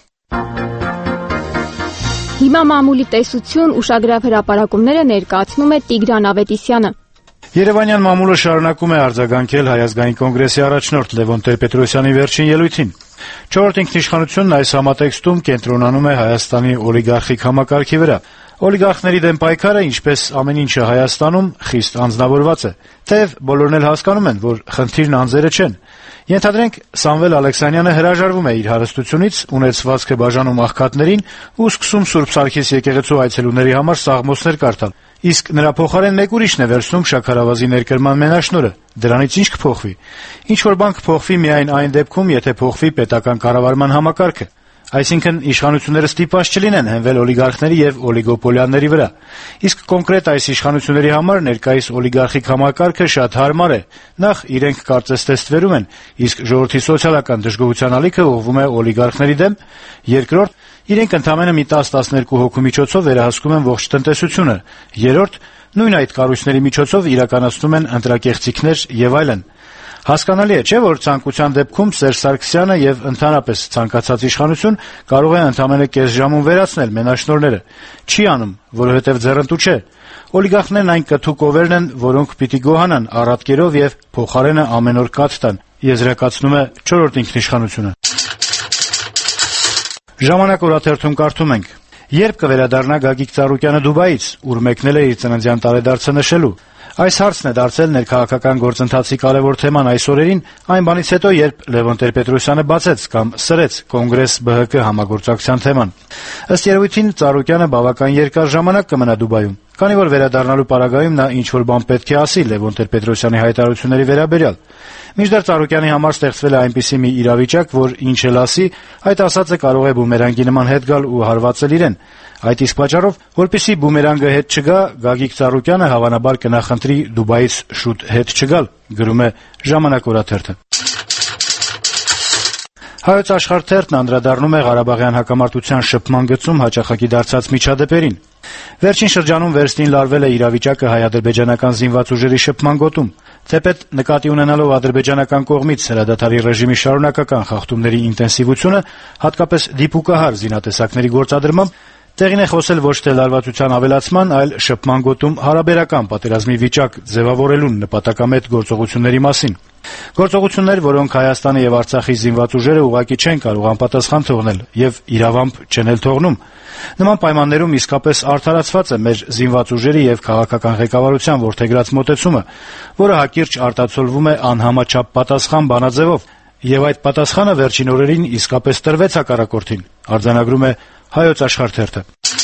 Հիմա մամուլի տեսություն ուշագրավ հրապարակումները ներկայացնում է Տիգրան Ավետիսյանը։ Երևանյան մամուլը շարունակում է արձագանքել Հայ ազգային կոնգրեսի առաջնորդ Լևոն Տեր-Պետրոսյանի վերջին ելույթին։ Չորրորդ ինքնիշխանությունն այս համատեքստում կենտրոնանում է Հայաստանի օլիգարխիկ համակարգի վրա։ Օլիգարխների դեմ պայքարը, ինչպես ամեն ինչը Հայաստանում, խիստ անձնավորված է, թեև բոլորն էլ հասկանում են, որ խնդիրն անձերը չեն։ Ենթադրենք, Սամվել Ալեքսանյանը հրաժարվում է իր հարստությունից, ունեցվածքը բաժանում աղքատներին ու սկսում Սուրբ Սարգիս եկեղեցու այցելուների համար սաղմոսներ կարդալ, իսկ նրա փոխարեն մեկ ուրիշն է վերցնում շաքարավազի ներկրման մենաշնորհը։ Դրանից ինչ կփոխվի։ Ինչ-որ բան կփոխվի միայն այն դեպքում, եթե փոխվի պետական կառավարման համակարգը։ Այսինքն իշխանությունները ստիպված չլինեն հենվել օլիգարխների եւ օլիգոպոլիաների վրա։ Իսկ կոնկրետ այս իշխանությունների համար ներկայիս օլիգարխիկ համակարգը շատ հարմար է։ Նախ իրենք կարծես թե ստվերում են, իսկ ժողովրդի սոցիալական դժգոհության ալիքը ուղղվում է օլիգարխների դեմ։ Երկրորդ, իրենք ընդամենը մի 10-12 հոգու միջոցով վերահսկում են ողջ տնտեսությունը։ Երրորդ, նույն այդ կառույցների միջոցով իրականացնում են ընտրակեղծիքներ եւ այլն։ Հասկանալի է, չէ՞, որ ցանկության դեպքում Սերժ Սարգսյանը եւ ընդհանրապես ցանկացած իշխանություն կարող է ընդամենը կես ժամում վերացնել մենաշնորհները։ Չի անում, որովհետեւ ձեռնտու չէ։ Օլիգարխներն այն կթու կովերն են, որոնք պիտի գոհանան առատկերով եւ փոխարենը ամեն օր կաթ տան, եզրակացնում է չորրորդ ինքնիշխանությունը։ Ժամանակ օրաթերթում կարդում ենք. Երբ կվերադառնա Գագիկ Ծառուկյանը Դուբայից, ուր մեկնել է իր ծննդյան տարեդարձը նշելու։ Այս հարցն է դարձել ներքաղաքական գործընթացի կարևոր թեման այս օրերին, այն բանից հետո, երբ Լևոն Տեր-Պետրոսյանը բացեց կամ սրեց Կոնգրես-ԲՀԿ համագործակցության թեման։ Ըստ երևույթին Ծառուկյանը բավական երկար ժամանակ կմնա Դուբայում, քանի որ վերադառնալու պարագայում նա ինչ-որ բան պետք է ասի Լևոն Տեր-Պետրոսյանի հայտարարությունների վերաբերյալ։ Մինչդեռ Ծառուկյանի համար ստեղծվել է այնպիսի մի իրավիճակ, որ ինչ էլ ասի, այդ ասածը կարող է բումերանգի նման հետ գալ ու հարվածել իրեն։ Այդ իսկ պատճառով, որպեսզի բումերանգը հետ չգա, Գագիկ Ծառուկյանը հավանաբար կնախընտրի Դուբայից շուտ հետ չգալ, գրում է Ժամանակ օրաթերթը։ Հայոց Աշխարհ թերթն անդրադառնում է Ղարաբաղյան հակամարտության շփման գծում հաճախակի դարձած միջադեպերին։ Վերջին շրջանում վերստին լարվել է իրավիճակը հայ-ադրբեջանական զինված ուժերի շփման գոտում։ Թեպետ նկատի ունենալով ադրբեջանական կողմից հրադադարի ռեժիմի շարունակական խախտումների ինտենսիվությունը, հատկապես դիպուկահար զինատեսակների գործադրմամբ, տեղին է խոսել ոչ թե լարվածության ավելացման, այլ շփման գոտում հարաբերական պատերազմի վիճակ ձևավորելուն նպատակամետ գործողությունների մասին։ Գործողություններ, որոնք Հայաստանի եւ Արցախի զինված ուժերը ուղղակի չեն կարող անպատասխան թողնել եւ իրավամբ չեն էլ թողնում։ Նման պայմաններում իսկապես արդարացված է մեր զինված ուժերի եւ քաղաքական ղեկավարության որդեգրած մոտեցումը, որը հակիրճ արտացոլվում է անհամաչափ պատասխան բանաձևով, եւ այդ պատասխանը վերջին օրերին իսկապես տրվեց հակառակորդին, արձանագրում է Հայոց Աշխարհ թերթը։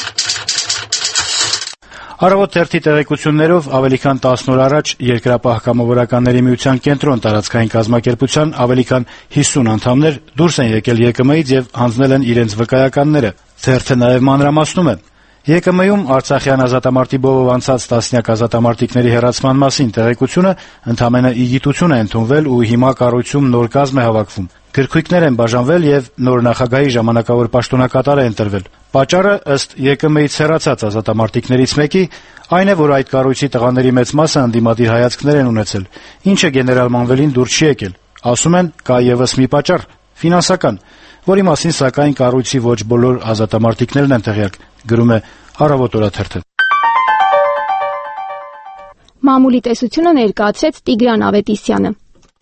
Առավոտ թերթի տեղեկություններով ավելի քան 10 օր առաջ Երկրապահ կամավորականների միության կենտրոն տարածքային կազմակերպության ավելի քան 50 անդամներ դուրս են եկել ԵԿՄ-ից եւ հանձնել են իրենց վկայականները։ Թերթը նաեւ մանրամասնում է. ԵԿՄ-ում Արցախյան ազատամարտի բովով անցած տասնյակ ազատամարտիկների հեռացման մասին տեղեկությունը ընդամենը իգիտություն է ընդունվել ու հիմա կառույցում նոր կազմ է հավաքվում։ Գրքույկներ են բաժանվել եւ նոր նախագահի ժամանակավոր պաշտոնակատար է ընտրվել։ Պատճառը ըստ ԵԿՄ-ից հեռացած ազատամարտիկներից մեկի այն է, որ այդ կառույցի տղաների մեծ մասը ընդդիմադիր հայացքներ են ունեցել, ինչը գեներալ Մանվելին դուր չի եկել։ Ասում են, կա եւս մի պատճառ՝ ֆինանսական, որի մասին սակայն կառույցի ոչ բոլոր ազատամարտիկներն են տեղյակ, գրում է Առավոտ օրաթերթը։ Մամուլի տեսությունը ներկայացրեց Տիգրան Ավետիսյանը։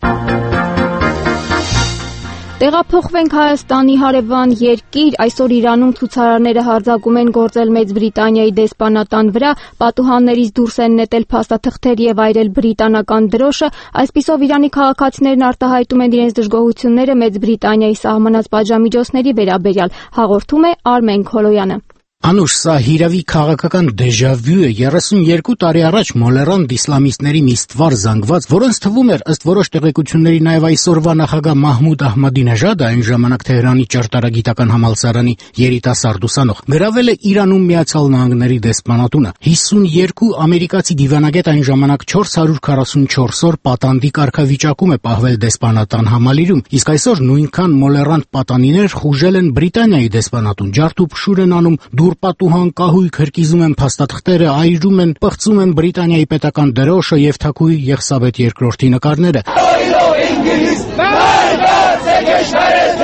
Տեղափոխվենք Հայաստանի հարևան երկիր, այսօր Իրանում ցուցարարները հարձակում են գործել Մեծ Բրիտանիայի դեսպանատան վրա, պատուհաններից դուրս են նետել փաստաթղթեր եւ այրել բրիտանական դրոշը, այսպիսով Իրանի քաղաքացիներն արտահայտում են իրենց դժգոհությունները Մեծ Բրիտանիայի սահմանած պատժամիջոցների վերաբերյալ, հաղորդում է Արմեն Քոլոյանը։ Անուշ, սա հիրավի քաղաքական դեժավյու է 32 տարի առաջ մոլերանդ իսլամիստների մի ստվար զանգված, որոնց թվում էր ըստ որոշ տեղեկությունների նաև այսօրվա նախագահ Մահմուդ Ահմադինեժադը, այն ժամանակ Թեհրանի ճարտարագիտական համալսարանի երիտասարդ ուսանող, գրավել է Իրանում Միացյալ Նահանգների դեսպանատունը։ 52 ամերիկացի դիվանագետ այն ժամանակ 444 օր պատանդի կարգավիճակում է պահվել դեսպանատան համալիրում, իսկ այսօր նույնքան մոլերանդ պատանիներ խուժել են Բրիտանիայի դեսպանատուն, ջարդ ու փշուր են անում, պատուհան կահույք հրկիզում են փաստաթղթերը, այրում են, պղծում են Բրիտանիայի պետական դրոշը եւ թագուհի Եղսաբեթ II նկարները։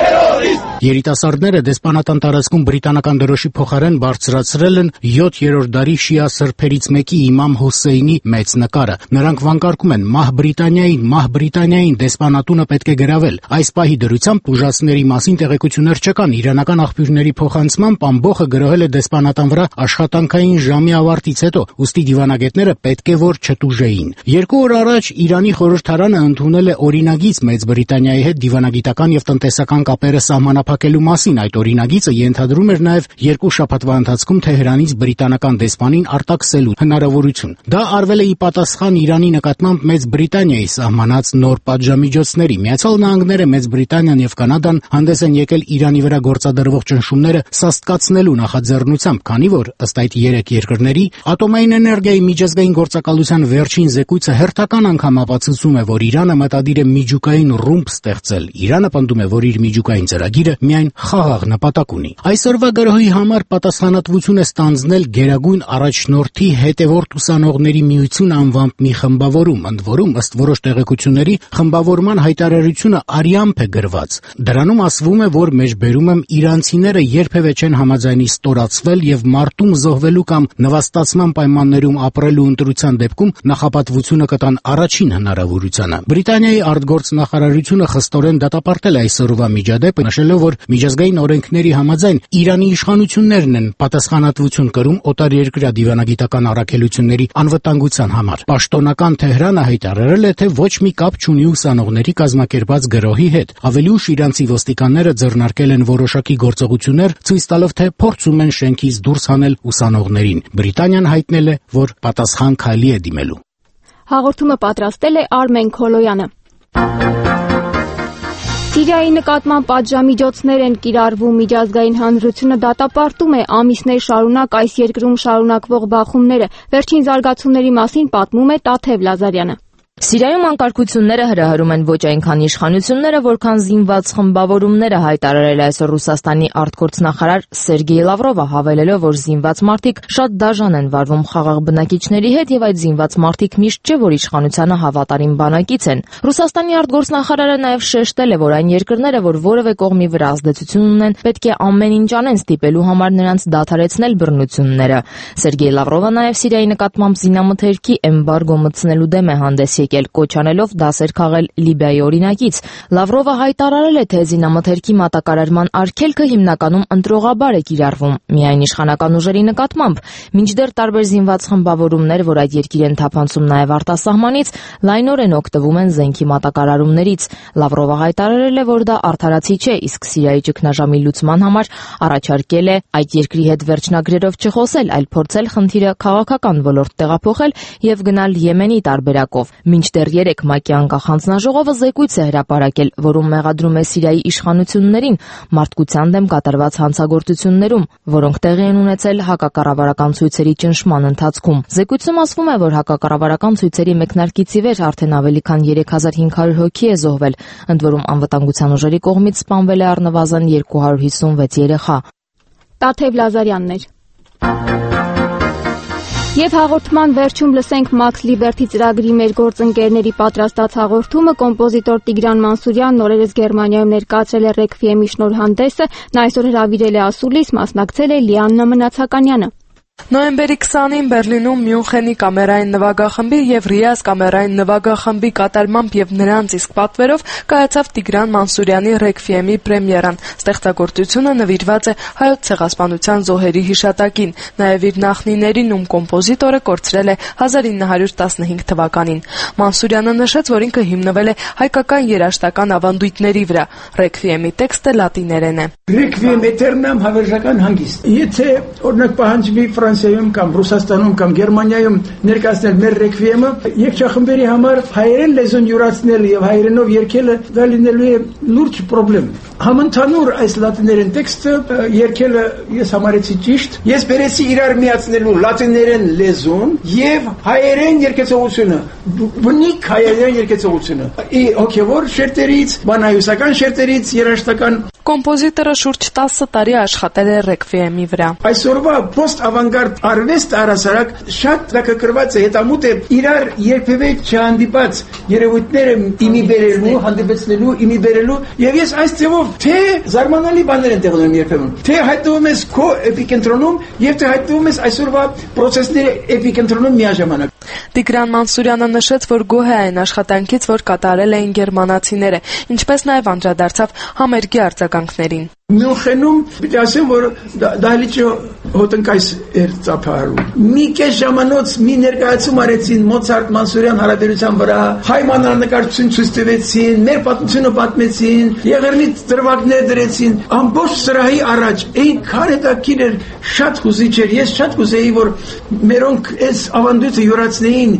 Երիտասարդները դեսպանատան տարածքում բրիտանական դրոշի փոխարեն բարձրացրել են 7-րդ դարի շիա սրբերից մեկի իմամ Հոսեյնի մեծ նկարը։ Նրանք վանկարկում են «Մահ Բրիտանիային, դեսպանատունը պետք է գրավել»։ Այս պահի դրությամբ ուժասների մասին տեղեկություններ չկան։ Իրանական աղբյուրների փոխանցմամբ ամբողը գրոհել է դեսպանատան վրա աշխատանքային ժամի ավարտից հետո, ուստի դիվանագետները պետք է որ չտուժեին։ 2 օր առաջ Իրանի խորհրդարանը ընդունել է օրինագիծ Մեծ Բրիտանիայի հետ դիվանագիտական եւ տնտեսական կապերը սահմանափակելու մասին։ Այդ օրինագիծը ենթադրում էր նաեւ 2 շաբաթվա ընթացքում Թեհրանից բրիտանական դեսպանին արտաքսելու հնարավորություն։ Դա արվել է ի պատասխան Իրանի նկատմամբ Մեծ Բրիտանիայի սահմանած նոր պատժամիջոցների։ Միացյալ Նահանգները, Մեծ Բրիտանիան եւ Կանադան հանդես են եկել Իրանի վրա գործադրվող ճնշումները սաստկացնելու նախաձեռնությամբ, քանի որ ըստ այդ 3 երկրների ատոմային էներգիայի միջազգային գործակալության վերջին զեկույցը հերթական անգամ ապացուցում է, որ Իրանը մտադիր է միջուկային ռումբ ստեղծել։ Իրանը պնդում է, որ իր միջուկային ծրագիրը միայն խաղաղ նպատակ ունի։ Այսօրվա գրոհի համար պատասխանատվություն է ստանձնել Գերագույն առաջնորդի հետևորդ ուսանողների միություն անվամբ մի խմբավորում, ընդ որում ըստ որոշ տեղեկությունների խմբավորման հայտարարությունը արյամբ է գրված։ Դրանում ասվում է, որ մեջբերում եմ իրանցիները երբևէ չեն համաձայնի ստորացվել եւ մարտում զոհվելու կամ նվաստացման պայմաններում ապրելու ընտրության դեպքում նախապատվությունը կտան առաջին հնարավորությանը։ Բրիտանիայի արտգործնախարարությունը խստորեն դատապարտել է այսօրվա միջադեպը, նշելով, որ միջազգային օրենքների համաձայն Իրանի իշխանություններն են պատասխանատվություն կրում օտարերկրյա դիվանագիտական առաքելությունների անվտանգության համար։ Պաշտոնական Թեհրանը հայտարարել է, թե ոչ մի կապ չունի ուսանողների կազմակերպած գրոհի հետ։ Ավելի ուշ իրանցի ոստիկանները ձեռնարկել են որոշակի գործողություններ, ցույց տալով, թե փորձում են շենքից դուրս հանել ուսանողներին։ Բրիտանիան հայտնել է, որ պատասխան քայլի է դիմելու։ Հաղորդումը պատրաստել է Արմեն Քոլոյանը։ Սիրիայի նկատմամբ պատժամիջոցներ են կիրառվում, միջազգային հանրությունը դատապարտում է ամիսներ շարունակ այս երկրում շարունակվող բախումները։ Վերջին զարգացումների մասին պատմում է Տաթև Լազարյանը։ Սիրիայում անկարգությունները հրահրում են ոչ այնքան իշխանությունները, որքան զինված խմբավորումները, հայտարարել է այսօր Ռուսաստանի արտգործնախարար Սերգեյ Լավրովը, հավելելով, որ զինված մարդիկ շատ դաժան են վարվում խաղաղ բնակիչների հետ եւ այդ զինված մարդիկ միշտ չէ, որ իշխանությանը հավատարիմ բանակից են։ Ռուսաստանի արտգործնախարարը նաեւ շեշտել է, որ այն երկրները, որ որևէ կողմի վրա ազդեցություն ունեն, պետք է ամեն ինչ անեն ստիպելու համար նրանց դադարեցնել բռնությունները։ Սերգեյ Լավրովը նաեւ Սիրիայի նկատմամբ զինամթերքի էմբարգո մտցնելու դեմ է հանդես եկել, կոչանելով դասեր քաղել Լիբիայի օրինակից։ Լավրովը հայտարարել է, թե զինամթերքի մատակարարման արգելքը հիմնականում ընտրողաբար է կիրառվում միայն իշխանական ուժերի նկատմամբ, մինչդեռ տարբեր զինված խմբավորումներ, որ այդ երկիր են թափանցում նաև արտասահմանից, լայնորեն օգտվում են զենքի մատակարարումներից։ Լավրովը հայտարարել է, որ դա արդարացի չէ, իսկ Սիրիայի ճգնաժամի լուծման համար առաջարկել է այդ երկրի հետ վերջնագրերով չխոսել, այլ փորձել խնդիրը քաղաքական ոլորտ տեղափոխել եւ գնալ Եմենի տարբերակով։ Մինչդեռ 3 ՄԱԿ-ի անկախ հանձնաժողովը զեկույց է հրապարակել, որում մեղադրում է Սիրիայի իշխանություններին մարդկության դեմ կատարված հանցագործություններում, որոնք տեղի են ունեցել հակակառավարական ցույցերի ճնշման ընթացքում։ Զեկույցում ասվում է, որ հակակառավարական ցույցերի մեկնարկից ի վեր արդեն ավելի քան 3500 հոգի է զոհվել, ընդ որում անվտանգության ուժերի կողմից սպանվել է առնվազն 256 երեխա։ Տաթև Լազարյանն էր։ Եվ հաղորդման վերջում լսենք Max Liberty ծրագրի մեր գործընկերների պատրաստած հաղորդումը։ Կոմպոզիտոր Տիգրան Մանսուրյանն օրերս Գերմանիայում ներկայացրել է ռեքվիեմի շնորհանդեսը, նա այսօր հրավիրել է Ասուլիս, մասնակցել է Լիաննա Մնացականյանը։ Նոյեմբերի 20-ին Բերլինում Մյունխենի կամերային նվագախմբի եւ Ռիազ կամերային նվագախմբի կատարմամբ եւ նրանց իսկ պատվերով կայացավ Տիգրան Մանսուրյանի ռեքվիեմի պրեմիերան։ Ստեղծագործությունը նվիրված է հայոց ցեղասպանության զոհերի հիշատակին, նաեւ իր նախնիներին, ում կոմպոզիտորը կորցրել է 1915 թվականին։ Մանսուրյանը նշեց, որ ինքը հիմնվել է հայկական երաժշտական ավանդույթների վրա։ Ռեքվիեմի տեքստը լատիներեն է։ Ռեքվիեմ էտերնամ հավերժական հանգիստ։ Եթե օրինակ պահանջվի Ֆրանսիայում կամ Ռուսաստանում կամ Գերմանիայում ներկայացնել մեր ռեքվիեմը, երգչախմբերի համար հայերեն լեզուն յուրացնել եւ հայերենով երգելը դա լինելու է լուրջ խնդրեմ։ Համընդհանուր այս լատիներեն տեքստը երգելը ես համարեցի ճիշտ։ Ես բերեցի իրար միացնելու լատիներեն լեզուն եւ հայերեն երգեցողությունը, բնիկ հայերեն երգեցողությունը։ Հոգեվոր շերտերից, բանահյուսական շերտերից, երաժշտական Կոմպոզիտորը շուրջ 10 տարի աշխատել է ռեքվիեմի վրա։ Այսօրվա post-avant ավանգարդ արվեստ առասարակ շատ դակակրված է, հետամուտ է իրար երբևէ չհանդիպած երևույթները իմի բերելու, հանդիպեցնելու, իմի բերելու, եւ ես այս ձևով թե զարմանալի բաներ են տեղում երբեմն, թե հայտնվում ես քո էպիկենտրոնում եւ թե հայտնվում ես այսօրվա process-ների էպիկենտրոնում միաժամանակ։ Տիգրան Մանսուրյանը նշեց, որ գոհ է այն աշխատանքից, որ կատարել էին գերմանացիները, ինչպես նաև անդրադարձավ համերգի արձագանքներին։ Մյունխենում պիտի ասեմ, որ դահլիճը հոտնկայս էր ծափահարում։ Մի կես ժամանոց մի ներկայացում արեցին Մոցարտ Մանսուրյան հարաբերության վրա, հայ մանրանկարչություն ցույց տվեցին, մեր պատմությունը պատմեցին, եղեռնի դրվագներ դրեցին, ամբողջ սրահի առաջ այնքան հետաքրքիր էր, շատ հուզիչ էր։ Ես շատ կուզեի, որ մերոնք այս ավանդույթը յուրացնեին,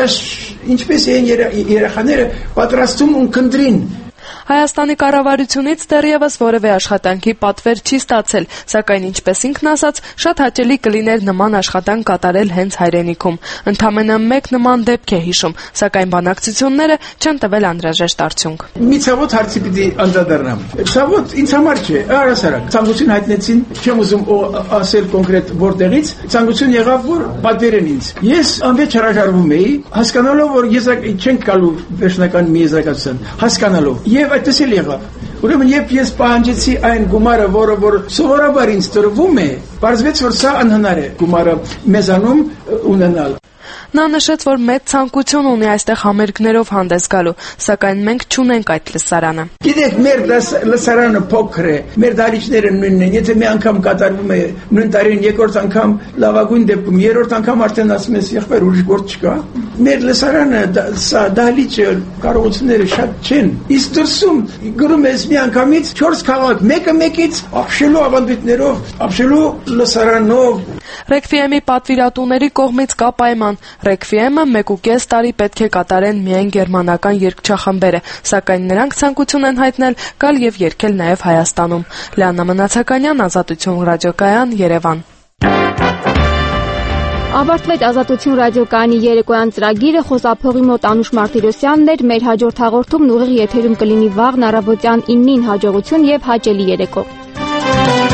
ինչպես էին երեխաները պատրաստում ու քննրին։ Հայաստանի կառավարությունից դեռևս որևէ աշխատանքի պատվեր չի ստացել, սակայն ինչպես ինքն ասաց, շատ հաճելի կլիներ նման աշխատանք կատարել հենց հայրենիքում։ Ընդամենը մեկ նման դեպք է հիշում, սակայն բանակցությունները չեն տվել անհրաժեշտ արդյունք։ Մի ցավոտ հարցի պիտի անդրադառնամ։ Ցավոտ ինձ համար չէ, առասարակ ցանկություն հայտնեցին, չեմ ուզում ասել կոնկրետ որտեղից, ցանկություն եղավ, որ պատվերեն ինձ։ Ես անվեճ հրաժարվում էի, հասկանալով, որ ես չենք գալու վերջնական մի եզրակացության, հասկանալով։ Եվ այդպես էլ եղավ։ Ուրեմն երբ ես պահանջեցի այն գումարը, որը որ սովորաբար ինձ տրվում է, պարզվեց, որ սա անհնար է գումարը մեզանում ունենալ։ Նա նշեց, որ մեծ ցանկություն ունի այստեղ համերգներով հանդես գալու, սակայն մենք չունենք այդ լսարանը։ Գիտեք, մեր լսարանը փոքր է, մեր դահլիճները նույնն են, եթե մի անգամ կատարվում է նույն տարին, երկրորդ անգամ լավագույն դեպքում, երրորդ անգամ արդեն ասում ես, եղբայր, ուրիշ գործ չկա։ Մեր լսարանը, սա դահլիճը կարողությունները շատ չեն։ Իսկ դրսում գրում ես մի անգամից 4 քաղաք, մեկը մեկից ապշելու ավանդույթներով, ապշելու լսարանով։ Ռեքվիեմի պատվիրատուների կողմից կա պայման։ Ռեքվիեմը 1.5 տարի պետք է կատարեն միայն գերմանական երգչախմբերը, սակայն նրանք ցանկություն են հայտնել գալ եւ երգել նաեւ Հայաստանում։ Լիաննա Մնացականյան, Ազատություն ռադիոկայան, Երևան։ Ավարտվեց Ազատություն ռադիոկայանի երեկոյան ծրագիրը, խոսափողի մոտ Անուշ Մարտիրոսյանն էր, մեր հաջորդ հաղորդումն ուղիղ եթերում կլինի վաղն առավոտյան 9-ին։ Հաջողություն եւ հաճելի երեկո։